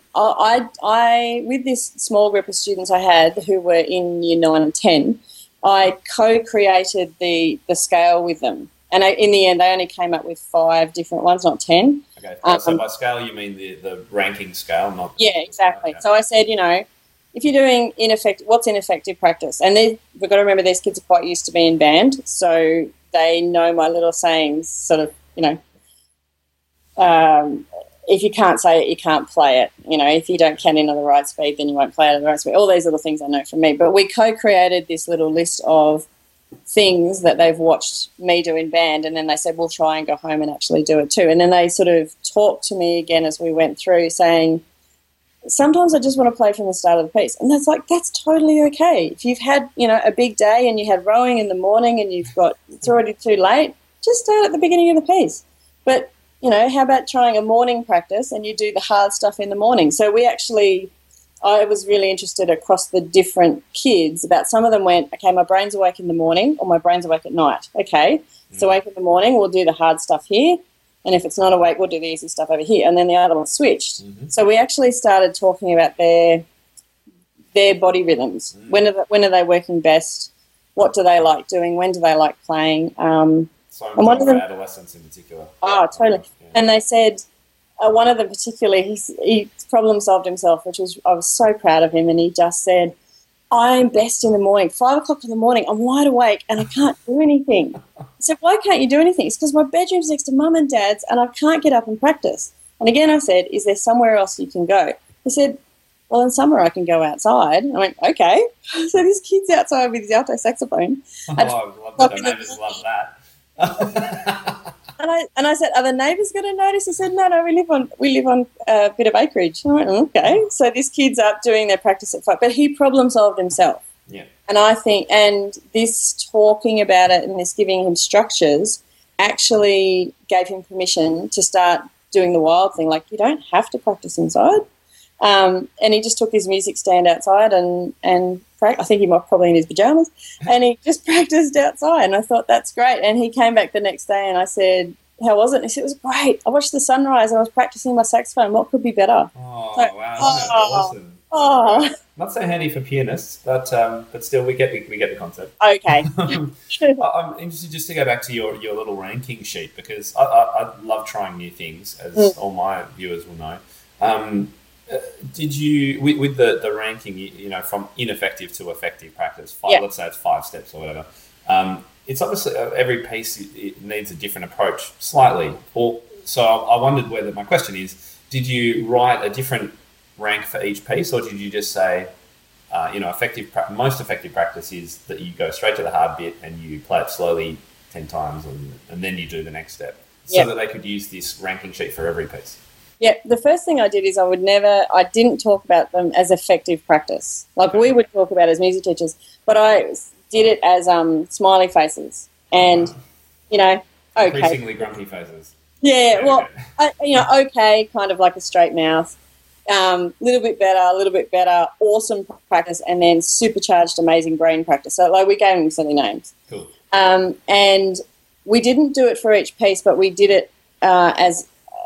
A: I with this small group of students I had who were in year 9 and 10, I co-created the scale with them. And in the end, they only came up with 5 different ones, not 10.
B: Okay. So by scale, you mean the ranking scale, not...
A: Yeah, exactly. Okay. So I said, if you're doing what's ineffective practice? And we've got to remember these kids are quite used to being banned, so they know my little sayings, sort of, if you can't say it, you can't play it. If you don't count in at the right speed, then you won't play it at the right speed. All these little things I know from me. But we co-created this little list of things that they've watched me do in band, and then they said, we'll try and go home and actually do it too. And then they sort of talked to me again as we went through, saying, sometimes I just want to play from the start of the piece. And that's totally okay. If you've had, a big day and you had rowing in the morning and it's already too late, just start at the beginning of the piece. But, how about trying a morning practice and you do the hard stuff in the morning? So I was really interested across the different kids about some of them went, okay, my brain's awake in the morning or my brain's awake at night. Okay, it's awake in the morning, we'll do the hard stuff here. And if it's not awake, we'll do the easy stuff over here. And then the other one switched. Mm-hmm. So we actually started talking about their body rhythms. Mm-hmm. When are they working best? What do they like doing? When do they like playing?
B: So and one of them, adolescents in particular.
A: Oh, totally. Yeah. And they said one of them particularly, he problem solved himself, I was so proud of him. And he just said, I'm best in the morning, 5 o'clock in the morning, I'm wide awake and I can't do anything. I said, why can't you do anything? It's because my bedroom's next to mum and dad's and I can't get up and practice. And again, I said, is there somewhere else you can go? He said, well, in summer I can go outside. I went, okay. So this kid's outside with his alto saxophone.
B: Oh, I love that. The neighbours love that.
A: And I said, are the neighbours going to notice? He said, no, we live on a bit of acreage. I went, okay. So this kid's up doing their practice at 5, but he problem solved himself.
B: Yeah.
A: And I think, and this talking about it and this giving him structures actually gave him permission to start doing the wild thing. Like, you don't have to practice inside. And he just took his music stand outside and I think he might probably in his pajamas, and he just practiced outside. And I thought, that's great. And he came back the next day and I said, how was it? And he said, it was great. I watched the sunrise and I was practicing my saxophone. What could be better?
B: Oh, so, wow. Awesome. Oh. Not so handy for pianists, but still we get the concept.
A: Okay.
B: I'm interested just to go back to your little ranking sheet, because I love trying new things, as all my viewers will know. Did you, with the ranking, from ineffective to effective practice, let's say it's 5 steps or whatever, it's obviously every piece it needs a different approach slightly. So I wondered whether, my question is, did you write a different rank for each piece, or did you just say, most effective practice is that you go straight to the hard bit and you play it slowly 10 times and then you do the next step, so that they could use this ranking sheet for every piece?
A: Yeah, the first thing I did is I didn't talk about them as effective practice. Like we would talk about as music teachers, but I did it as smiley faces and, okay.
B: Increasingly grumpy faces.
A: Yeah, well, okay, kind of like a straight mouth, little bit better, awesome practice, and then supercharged amazing brain practice. So like we gave them silly names.
B: Cool.
A: And we didn't do it for each piece, but we did it as...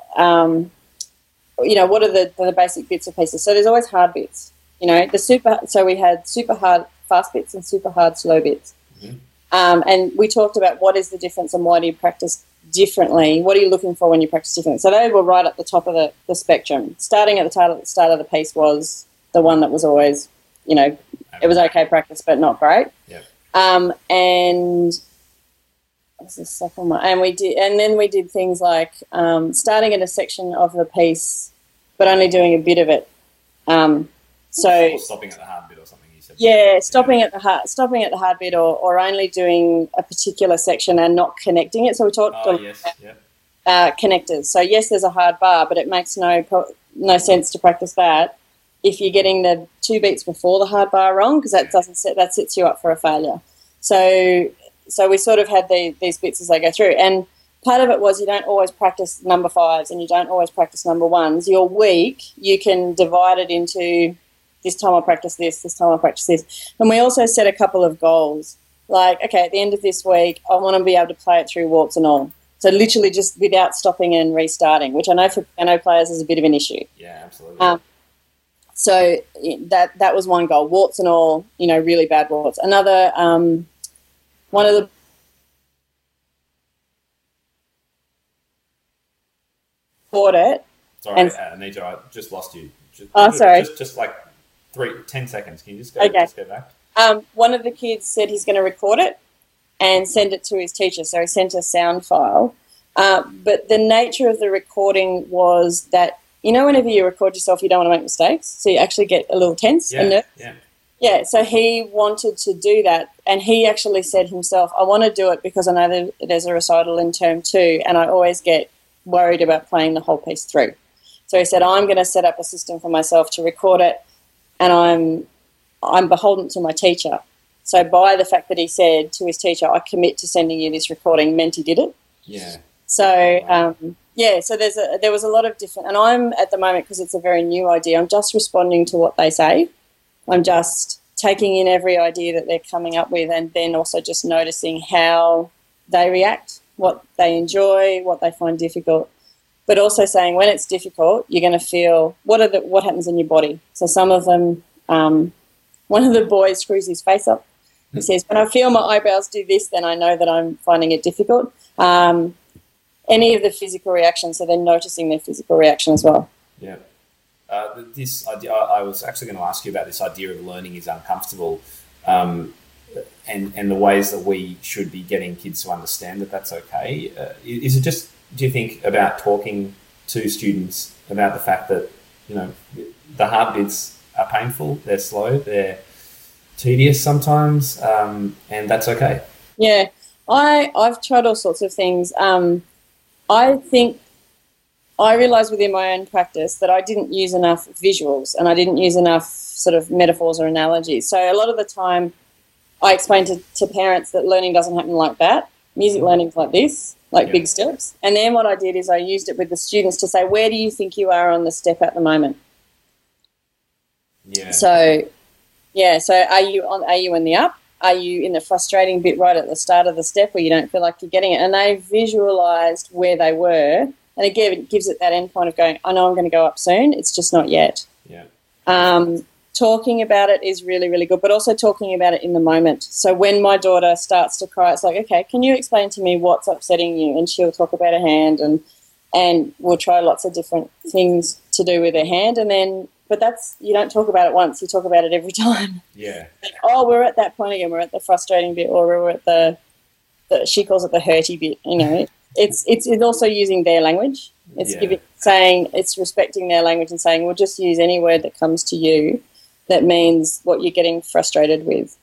A: what are the basic bits of pieces? So there's always hard bits, so we had super hard fast bits and super hard slow bits. Mm-hmm. And we talked about what is the difference and why do you practice differently? What are you looking for when you practice differently? So they were right at the top of the spectrum. Starting at the start of the piece was the one that was always, it was okay practice, but not great.
B: Yeah.
A: And what was the second one? And then we did things like starting at a section of the piece, but only doing a bit of it.
B: Or stopping at the hard bit or something. You said.
A: Yeah, stopping at the hard bit, or only doing a particular section and not connecting it. So we talked about connectors. So yes, there's a hard bar, but it makes no sense to practice that if you're getting the 2 beats before the hard bar wrong, because that sets you up for a failure. So we sort of had these bits as they go through. And part of it was you don't always practice number 5s and you don't always practice number 1s. Your week, you can divide it into this time I'll practice this time I'll practice this. And we also set a couple of goals. Like, okay, at the end of this week, I want to be able to play it through warts and all. So literally just without stopping and restarting, which I know for piano players is a bit of an issue.
B: Yeah, absolutely.
A: So that was one goal, warts and all, really bad warts. Another... one of the it.
B: Sorry, Anita, I just lost you.
A: Sorry.
B: Just like 10 seconds. Can you just go back?
A: One of the kids said he's going to record it and send it to his teacher. So he sent a sound file. But the nature of the recording was that, whenever you record yourself, you don't want to make mistakes. So you actually get a little tense and nervous.
B: Yeah.
A: Yeah, so he wanted to do that, and he actually said himself, I want to do it because I know there's a recital in term 2, and I always get worried about playing the whole piece through. So he said, I'm going to set up a system for myself to record it, and I'm beholden to my teacher. So by the fact that he said to his teacher, I commit to sending you this recording, meant he did it.
B: Yeah.
A: So, so there was a lot of different, and I'm at the moment, because it's a very new idea, I'm just responding to what they say. I'm just taking in every idea that they're coming up with, and then also just noticing how they react, what they enjoy, what they find difficult. But also saying when it's difficult, you're going to feel what happens in your body. So some of them, one of the boys screws his face up. He says, when I feel my eyebrows do this, then I know that I'm finding it difficult. Any of the physical reactions, so they're noticing their physical reaction as well.
B: Yeah. This idea, I was actually going to ask you about this idea of learning is uncomfortable, and the ways that we should be getting kids to understand that that's okay. Is it just, do you think, about talking to students about the fact that, the hard bits are painful, they're slow, they're tedious sometimes, and that's okay? Yeah,
A: I've tried all sorts of things. I think I realised within my own practice that I didn't use enough visuals and I didn't use enough sort of metaphors or analogies. So a lot of the time I explain to parents that learning doesn't happen like that. Music learning's like this, like big steps. And then what I did is I used it with the students to say, where do you think you are on the step at the moment?
B: Yeah.
A: So are you in the up? Are you in the frustrating bit right at the start of the step where you don't feel like you're getting it? And they visualised where they were. And again, it gives it that end point of going, I know I'm going to go up soon, it's just not yet.
B: Yeah.
A: Talking about it is really, really good, but also talking about it in the moment. So when my daughter starts to cry, it's like, okay, can you explain to me what's upsetting you? And she'll talk about her hand, and we'll try lots of different things to do with her hand. And then, but you don't talk about it once, you talk about it every time.
B: Yeah.
A: Oh, we're at that point again, we're at the frustrating bit, or we're at she calls it the hurty bit, It's also using their language. It's it's respecting their language and saying, we'll just use any word that comes to you that means what you're getting frustrated with.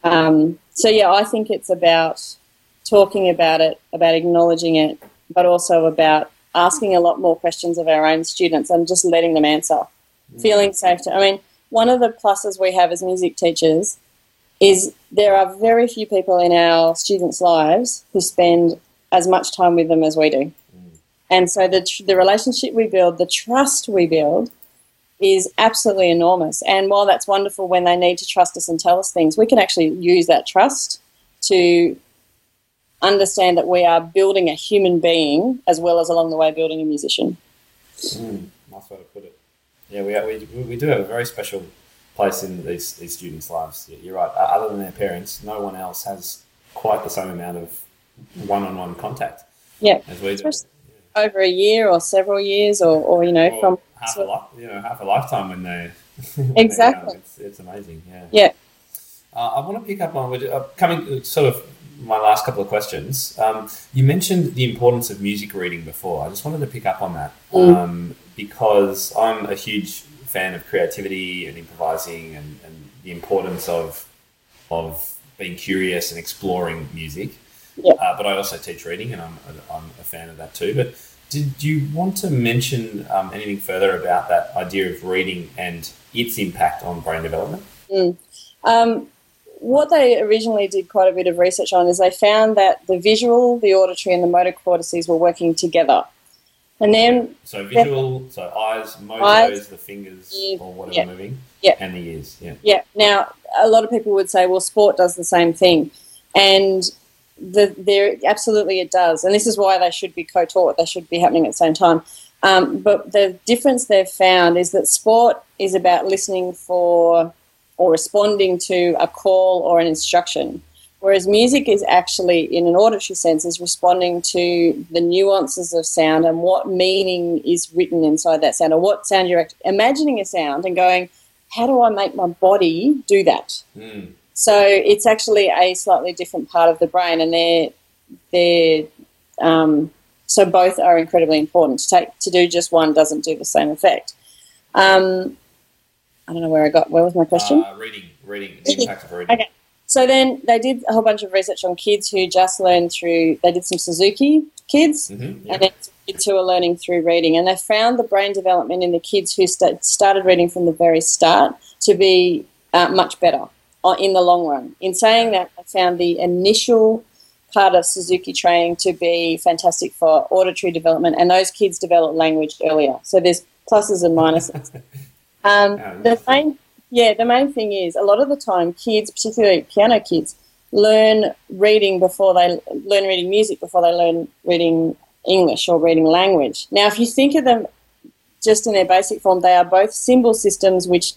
A: I think it's about talking about it, about acknowledging it, but also about asking a lot more questions of our own students and just letting them answer, feeling safe. One of the pluses we have as music teachers is there are very few people in our students' lives who spend as much time with them as we do. And so the relationship we build, the trust we build is absolutely enormous. And while that's wonderful when they need to trust us and tell us things, we can actually use that trust to understand that we are building a human being as well as along the way building a musician.
B: Nice way to put it. Yeah, we do have a very special place in these students' lives. You're right. Other than their parents, no one else has quite the same amount of one-on-one contact.
A: Yeah,
B: as we do.
A: Over a year or several years, or from
B: half a lifetime when they
A: exactly.
B: It's amazing. Yeah.
A: Yeah.
B: I want to pick up on coming sort of my last couple of questions. You mentioned the importance of music reading before. I just wanted to pick up on that because I'm a huge fan of creativity and improvising and the importance of being curious and exploring music.
A: Yeah.
B: But I also teach reading, and I'm a fan of that too. But did you want to mention anything further about that idea of reading and its impact on brain development?
A: What they originally did quite a bit of research on is they found that the visual, the auditory, and the motor cortices were working together. And then
B: visual, eyes, motors, the fingers, or whatever moving, and the ears. Yeah.
A: Yeah. Now, a lot of people would say, well, sport does the same thing, and absolutely it does, and this is why they should be co-taught. They should be happening at the same time. But the difference they've found is that sport is about listening for or responding to a call or an instruction, whereas music is actually, in an auditory sense, is responding to the nuances of sound and what meaning is written inside that sound, or what sound you're imagining a sound and going, how do I make my body do that? So it's actually a slightly different part of the brain, and so both are incredibly important. To do just one doesn't do the same effect. I don't know where was my question?
B: Reading, the impact of reading.
A: Okay. So then they did a whole bunch of research on kids who just learned they did some Suzuki kids, and then some kids who are learning through reading, and they found the brain development in the kids who started reading from the very start to be much better in the long run. In saying that, I found the initial part of Suzuki training to be fantastic for auditory development, and those kids develop language earlier. So there's pluses and minuses. The main thing is a lot of the time kids, particularly piano kids, learn reading music before they learn reading English or reading language. Now, if you think of them just in their basic form, they are both symbol systems which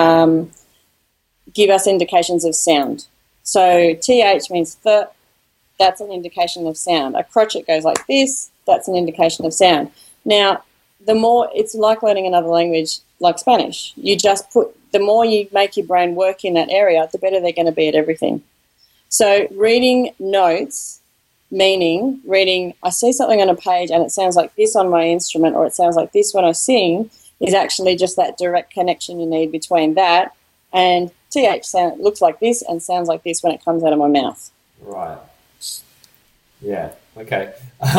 A: give us indications of sound. So TH means th, that's an indication of sound. A crotchet goes like this, that's an indication of sound. Now, the more, it's like learning another language like Spanish. The more you make your brain work in that area, the better they're going to be at everything. So reading notes, meaning reading, I see something on a page and it sounds like this on my instrument, or it sounds like this when I sing, is actually just that direct connection you need between that and TH sound looks like this and sounds like this when it comes out of my mouth.
B: Right. Yeah. Okay.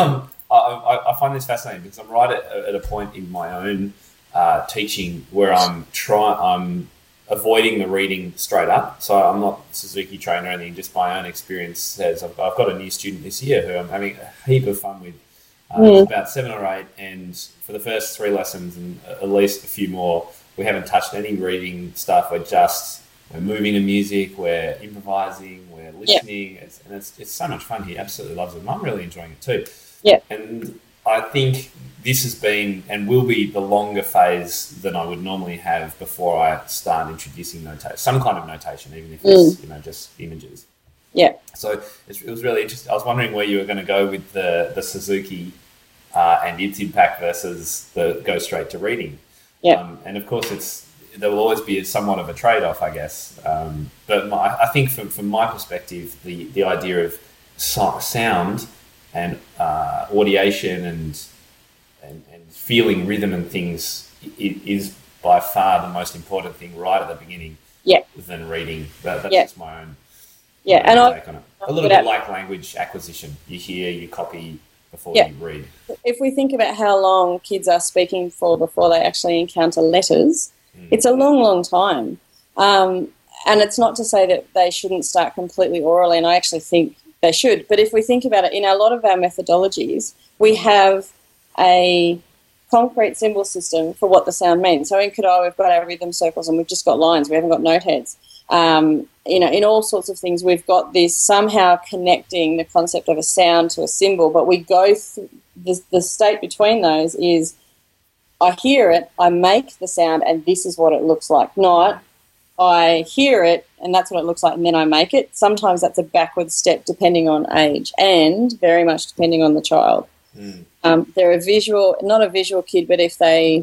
B: I find this fascinating because I'm right at a point in my own teaching where I'm avoiding the reading straight up. So I'm not Suzuki trained or anything, just my own experience says I've got a new student this year who I'm having a heap of fun with. About 7 or 8, and for the first 3 lessons and at least a few more, we haven't touched any reading stuff. We're moving to music, we're improvising, we're listening, and it's so much fun. He absolutely loves it, and I'm really enjoying it too.
A: Yeah.
B: And I think this has been and will be the longer phase than I would normally have before I start introducing some kind of notation, even if it's just images.
A: Yeah.
B: So it was really interesting. I was wondering where you were going to go with the Suzuki and its impact versus the go straight to reading.
A: Yeah.
B: And of course, there will always be somewhat of a trade-off, I guess. But I think from my perspective, the idea of sound and audiation and feeling rhythm and things is by far the most important thing right at the beginning.
A: Yeah.
B: Than reading. That's just my own.
A: Yeah, and
B: take on it. A little bit like language acquisition. You hear, you copy before you read.
A: If we think about how long kids are speaking for before they actually encounter letters, it's a long, long time. And it's not to say that they shouldn't start completely orally, and I actually think they should. But if we think about it, in a lot of our methodologies, we have a concrete symbol system for what the sound means. So in Kodály, we've got our rhythm circles and we've just got lines. We haven't got note heads. In all sorts of things, we've got this somehow connecting the concept of a sound to a symbol, but we go through the state between those is I hear it, I make the sound, and this is what it looks like. Not I hear it, and that's what it looks like, and then I make it. Sometimes that's a backward step depending on age and very much depending on the child. They're not a visual kid, but if they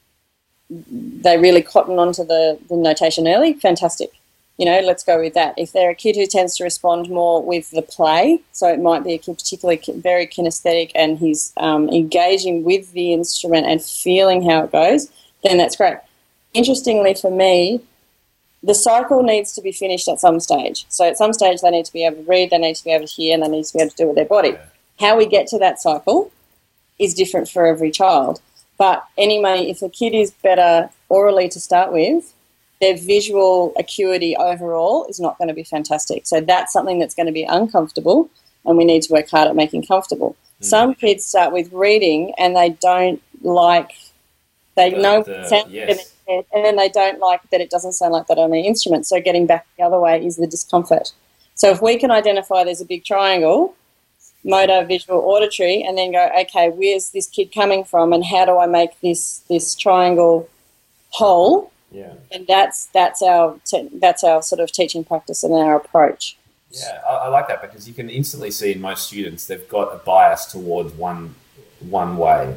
A: really cotton onto the notation early, fantastic. Let's go with that. If they're a kid who tends to respond more with the play, so it might be a kid particularly very kinesthetic and he's engaging with the instrument and feeling how it goes, then that's great. Interestingly for me, the cycle needs to be finished at some stage. So at some stage they need to be able to read, they need to be able to hear, and they need to be able to do it with their body. How we get to that cycle is different for every child. But anyway, if a kid is better orally to start with, their visual acuity overall is not going to be fantastic. So that's something that's going to be uncomfortable, and we need to work hard at making comfortable. Some kids start with reading and they don't like, they know it sounds in their head, and then they don't like that it doesn't sound like that on the instrument. So getting back the other way is the discomfort. So if we can identify there's a big triangle, motor, visual, auditory, and then go, okay, where's this kid coming from and how do I make this triangle whole?
B: Yeah,
A: and that's our sort of teaching practice and our approach.
B: Yeah, I like that because you can instantly see in most students they've got a bias towards one way,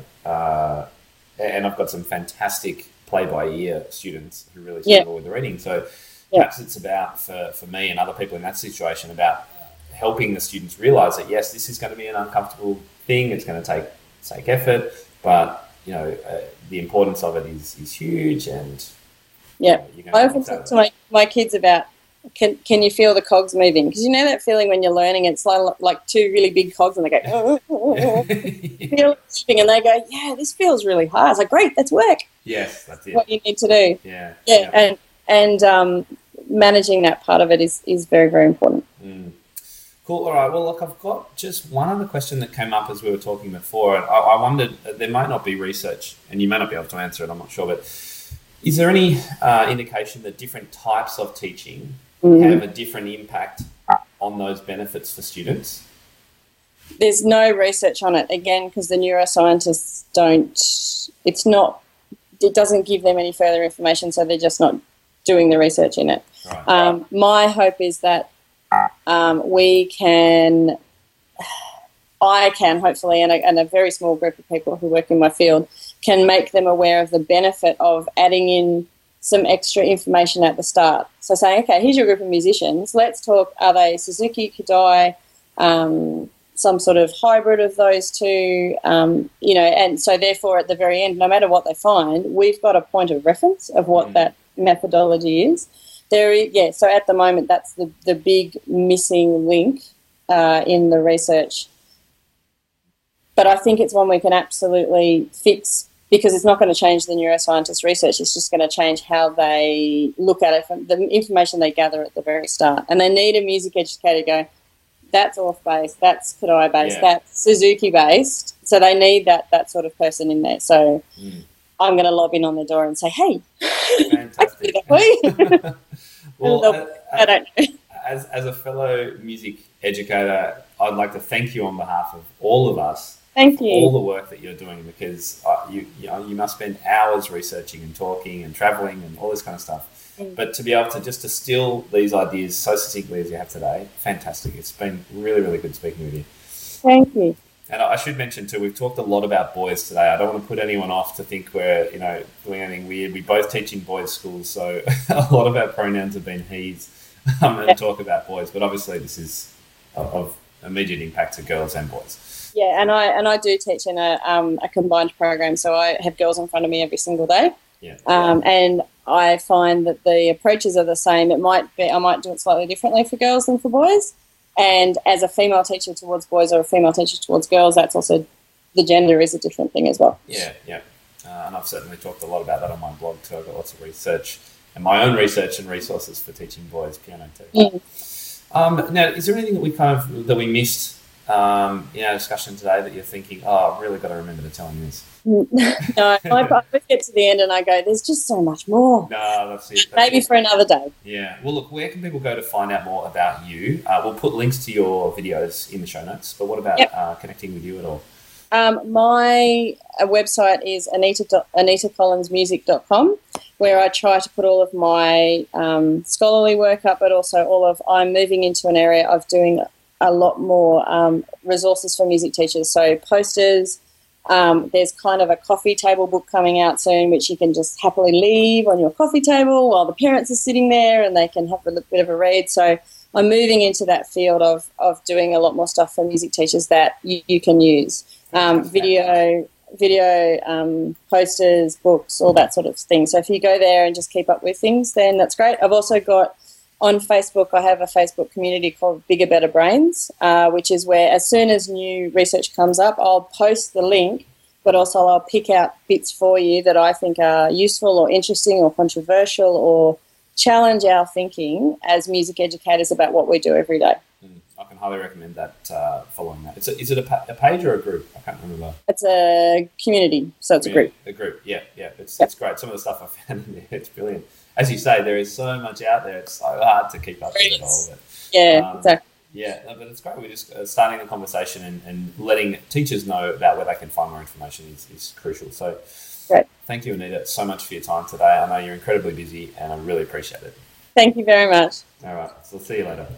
B: and I've got some fantastic play-by-ear students who really struggle with the reading. So perhaps it's about for me and other people in that situation about helping the students realise that yes, this is going to be an uncomfortable thing. It's going to take effort, but the importance of it is huge and. Yeah,
A: I often talk to my kids about can you feel the cogs moving? Because you know that feeling when you're learning, it's like two really big cogs and they go, feel it moving, and they go, yeah, this feels really hard. It's like, great, that's work.
B: Yes, that's it.
A: What you need to do.
B: Yeah.
A: And managing that part of it is very, very important.
B: Cool. All right. Well, look, I've got just one other question that came up as we were talking before. I wondered, there might not be research, and you may not be able to answer it, I'm not sure, but is there any indication that different types of teaching have a different impact on those benefits for students?
A: There's no research on it, again, because the neuroscientists it doesn't give them any further information, so they're just not doing the research in it. Right. My hope is that I can hopefully, and a very small group of people who work in my field, can make them aware of the benefit of adding in some extra information at the start. So saying, okay, here's your group of musicians. Let's talk, are they Suzuki, Kodai, some sort of hybrid of those two, and so therefore at the very end, no matter what they find, we've got a point of reference of what that methodology is. So at the moment, that's the big missing link in the research. But I think it's one we can absolutely fix, because it's not going to change the neuroscientist research. It's just going to change how they look at it from the information they gather at the very start. And they need a music educator to go, that's Orff-based, that's Kodai-based, that's Suzuki-based. So they need that sort of person in there. So I'm going to lob in on the door and say, hey.
B: Fantastic. Well,
A: I don't know.
B: As a fellow music educator, I'd like to thank you on behalf of all of us.
A: Thank you.
B: All the work that you're doing, because you must spend hours researching and talking and traveling and all this kind of stuff. But to be able to just distill these ideas so succinctly as you have today, fantastic. It's been really, really good speaking with you.
A: Thank you.
B: And I should mention too, we've talked a lot about boys today. I don't want to put anyone off to think we're, doing anything weird. We both teach in boys' schools, so a lot of our pronouns have been he's and talk about boys. But obviously, this is of immediate impact to girls and boys.
A: Yeah, and I do teach in a combined program, so I have girls in front of me every single day.
B: Yeah.
A: And I find that the approaches are the same. I might do it slightly differently for girls than for boys. And as a female teacher towards boys or a female teacher towards girls, that's also, the gender is a different thing as well.
B: Yeah. And I've certainly talked a lot about that on my blog too. I've got lots of research and my own research and resources for teaching boys piano too. Now, is there anything that we missed in our discussion today that you're thinking, I've really got to remember to tell him this?
A: No, I always get to the end and I go, there's just so much more.
B: No, that's it.
A: Maybe for another day.
B: Yeah. Well, look, where can people go to find out more about you? We'll put links to your videos in the show notes, but what about connecting with you at all?
A: My website is anitacollinsmusic.com, where I try to put all of my scholarly work up, but also I'm moving into an area of doing a lot more resources for music teachers. So posters, there's kind of a coffee table book coming out soon, which you can just happily leave on your coffee table while the parents are sitting there and they can have a bit of a read. So I'm moving into that field of doing a lot more stuff for music teachers that you can use. Video, posters, books, all that sort of thing. So if you go there and just keep up with things, then that's great. I've also got on Facebook, I have a Facebook community called Bigger Better Brains, which is where as soon as new research comes up, I'll post the link, but also I'll pick out bits for you that I think are useful or interesting or controversial or challenge our thinking as music educators about what we do every day.
B: I can highly recommend that, following that. Is it a page or a group? I can't remember.
A: It's a community, so it's a group.
B: A group, yeah. It's great. Some of the stuff I found in there, it's brilliant. As you say, there is so much out there. It's so hard to keep up with it all. But,
A: exactly.
B: Yeah, but it's great. We're just starting the conversation and letting teachers know about where they can find more information is crucial. So
A: great.
B: Thank you, Anita, so much for your time today. I know you're incredibly busy and I really appreciate it.
A: Thank you very much.
B: All right, so see you later.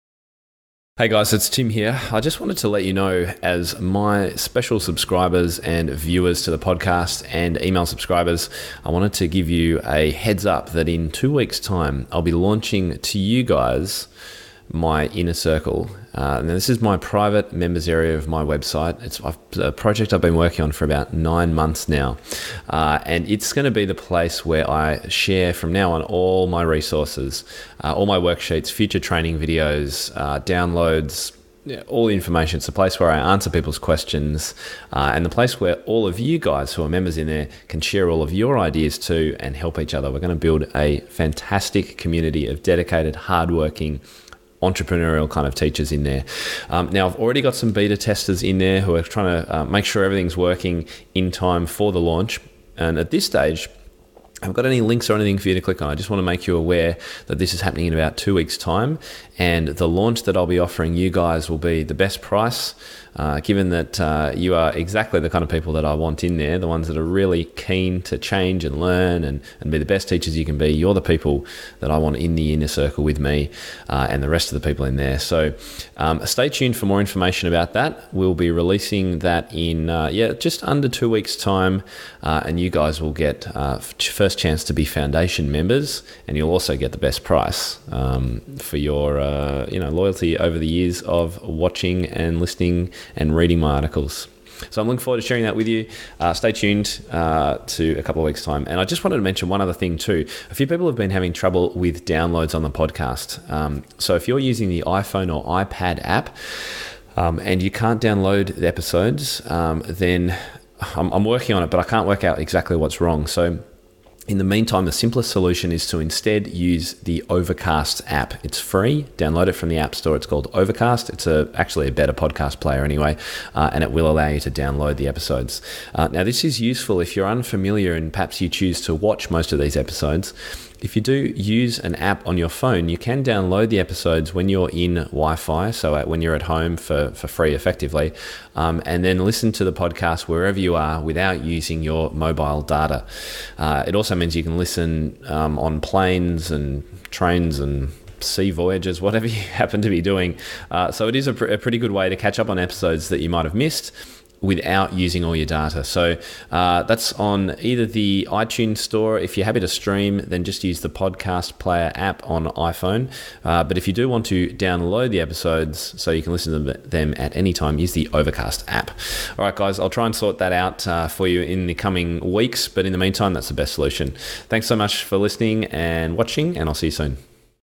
B: Hey guys, it's Tim here. I just wanted to let you know, as my special subscribers and viewers to the podcast and email subscribers, I wanted to give you a heads up that in 2 weeks' time, I'll be launching to you guys my Inner Circle Now this is my private members area of my website. It's a project I've been working on for about 9 months now. And it's going to be the place where I share from now on all my resources, all my worksheets, future training videos, downloads, all the information. It's the place where I answer people's questions, and the place where all of you guys who are members in there can share all of your ideas too and help each other. We're going to build a fantastic community of dedicated, hardworking, entrepreneurial kind of teachers in there. Now, I've already got some beta testers in there who are trying to make sure everything's working in time for the launch. And at this stage, I haven't got any links or anything for you to click on. I just want to make you aware that this is happening in about 2 weeks' time, and the launch that I'll be offering you guys will be the best price, given that you are exactly the kind of people that I want in there, the ones that are really keen to change and learn and be the best teachers you can be. You're the people that I want in the inner circle with me, and the rest of the people in there. So stay tuned for more information about that. We'll be releasing that in just under 2 weeks' time, and you guys will get first chance to be foundation members, and you'll also get the best price for your loyalty over the years of watching and listening and reading my articles. So I'm looking forward to sharing that with you. Stay tuned to a couple of weeks' time. And I just wanted to mention one other thing too. A few people have been having trouble with downloads on the podcast. So if you're using the iPhone or iPad app and you can't download the episodes, then I'm working on it, but I can't work out exactly what's wrong. So in the meantime, the simplest solution is to instead use the Overcast app. It's free. Download it from the App Store. It's called Overcast. It's actually a better podcast player anyway, and it will allow you to download the episodes. Now, this is useful if you're unfamiliar and perhaps you choose to watch most of these episodes. If you do use an app on your phone, you can download the episodes when you're in Wi-Fi, so when you're at home for free effectively, and then listen to the podcast wherever you are without using your mobile data. It also means you can listen on planes and trains and sea voyages, whatever you happen to be doing. So it is a pretty good way to catch up on episodes that you might have missed without using all your data. So that's on either the iTunes store. If you're happy to stream, then just use the podcast player app on iPhone. But if you do want to download the episodes so you can listen to them at any time, use the Overcast app. All right, guys, I'll try and sort that out for you in the coming weeks. But in the meantime, that's the best solution. Thanks so much for listening and watching, and I'll see you soon.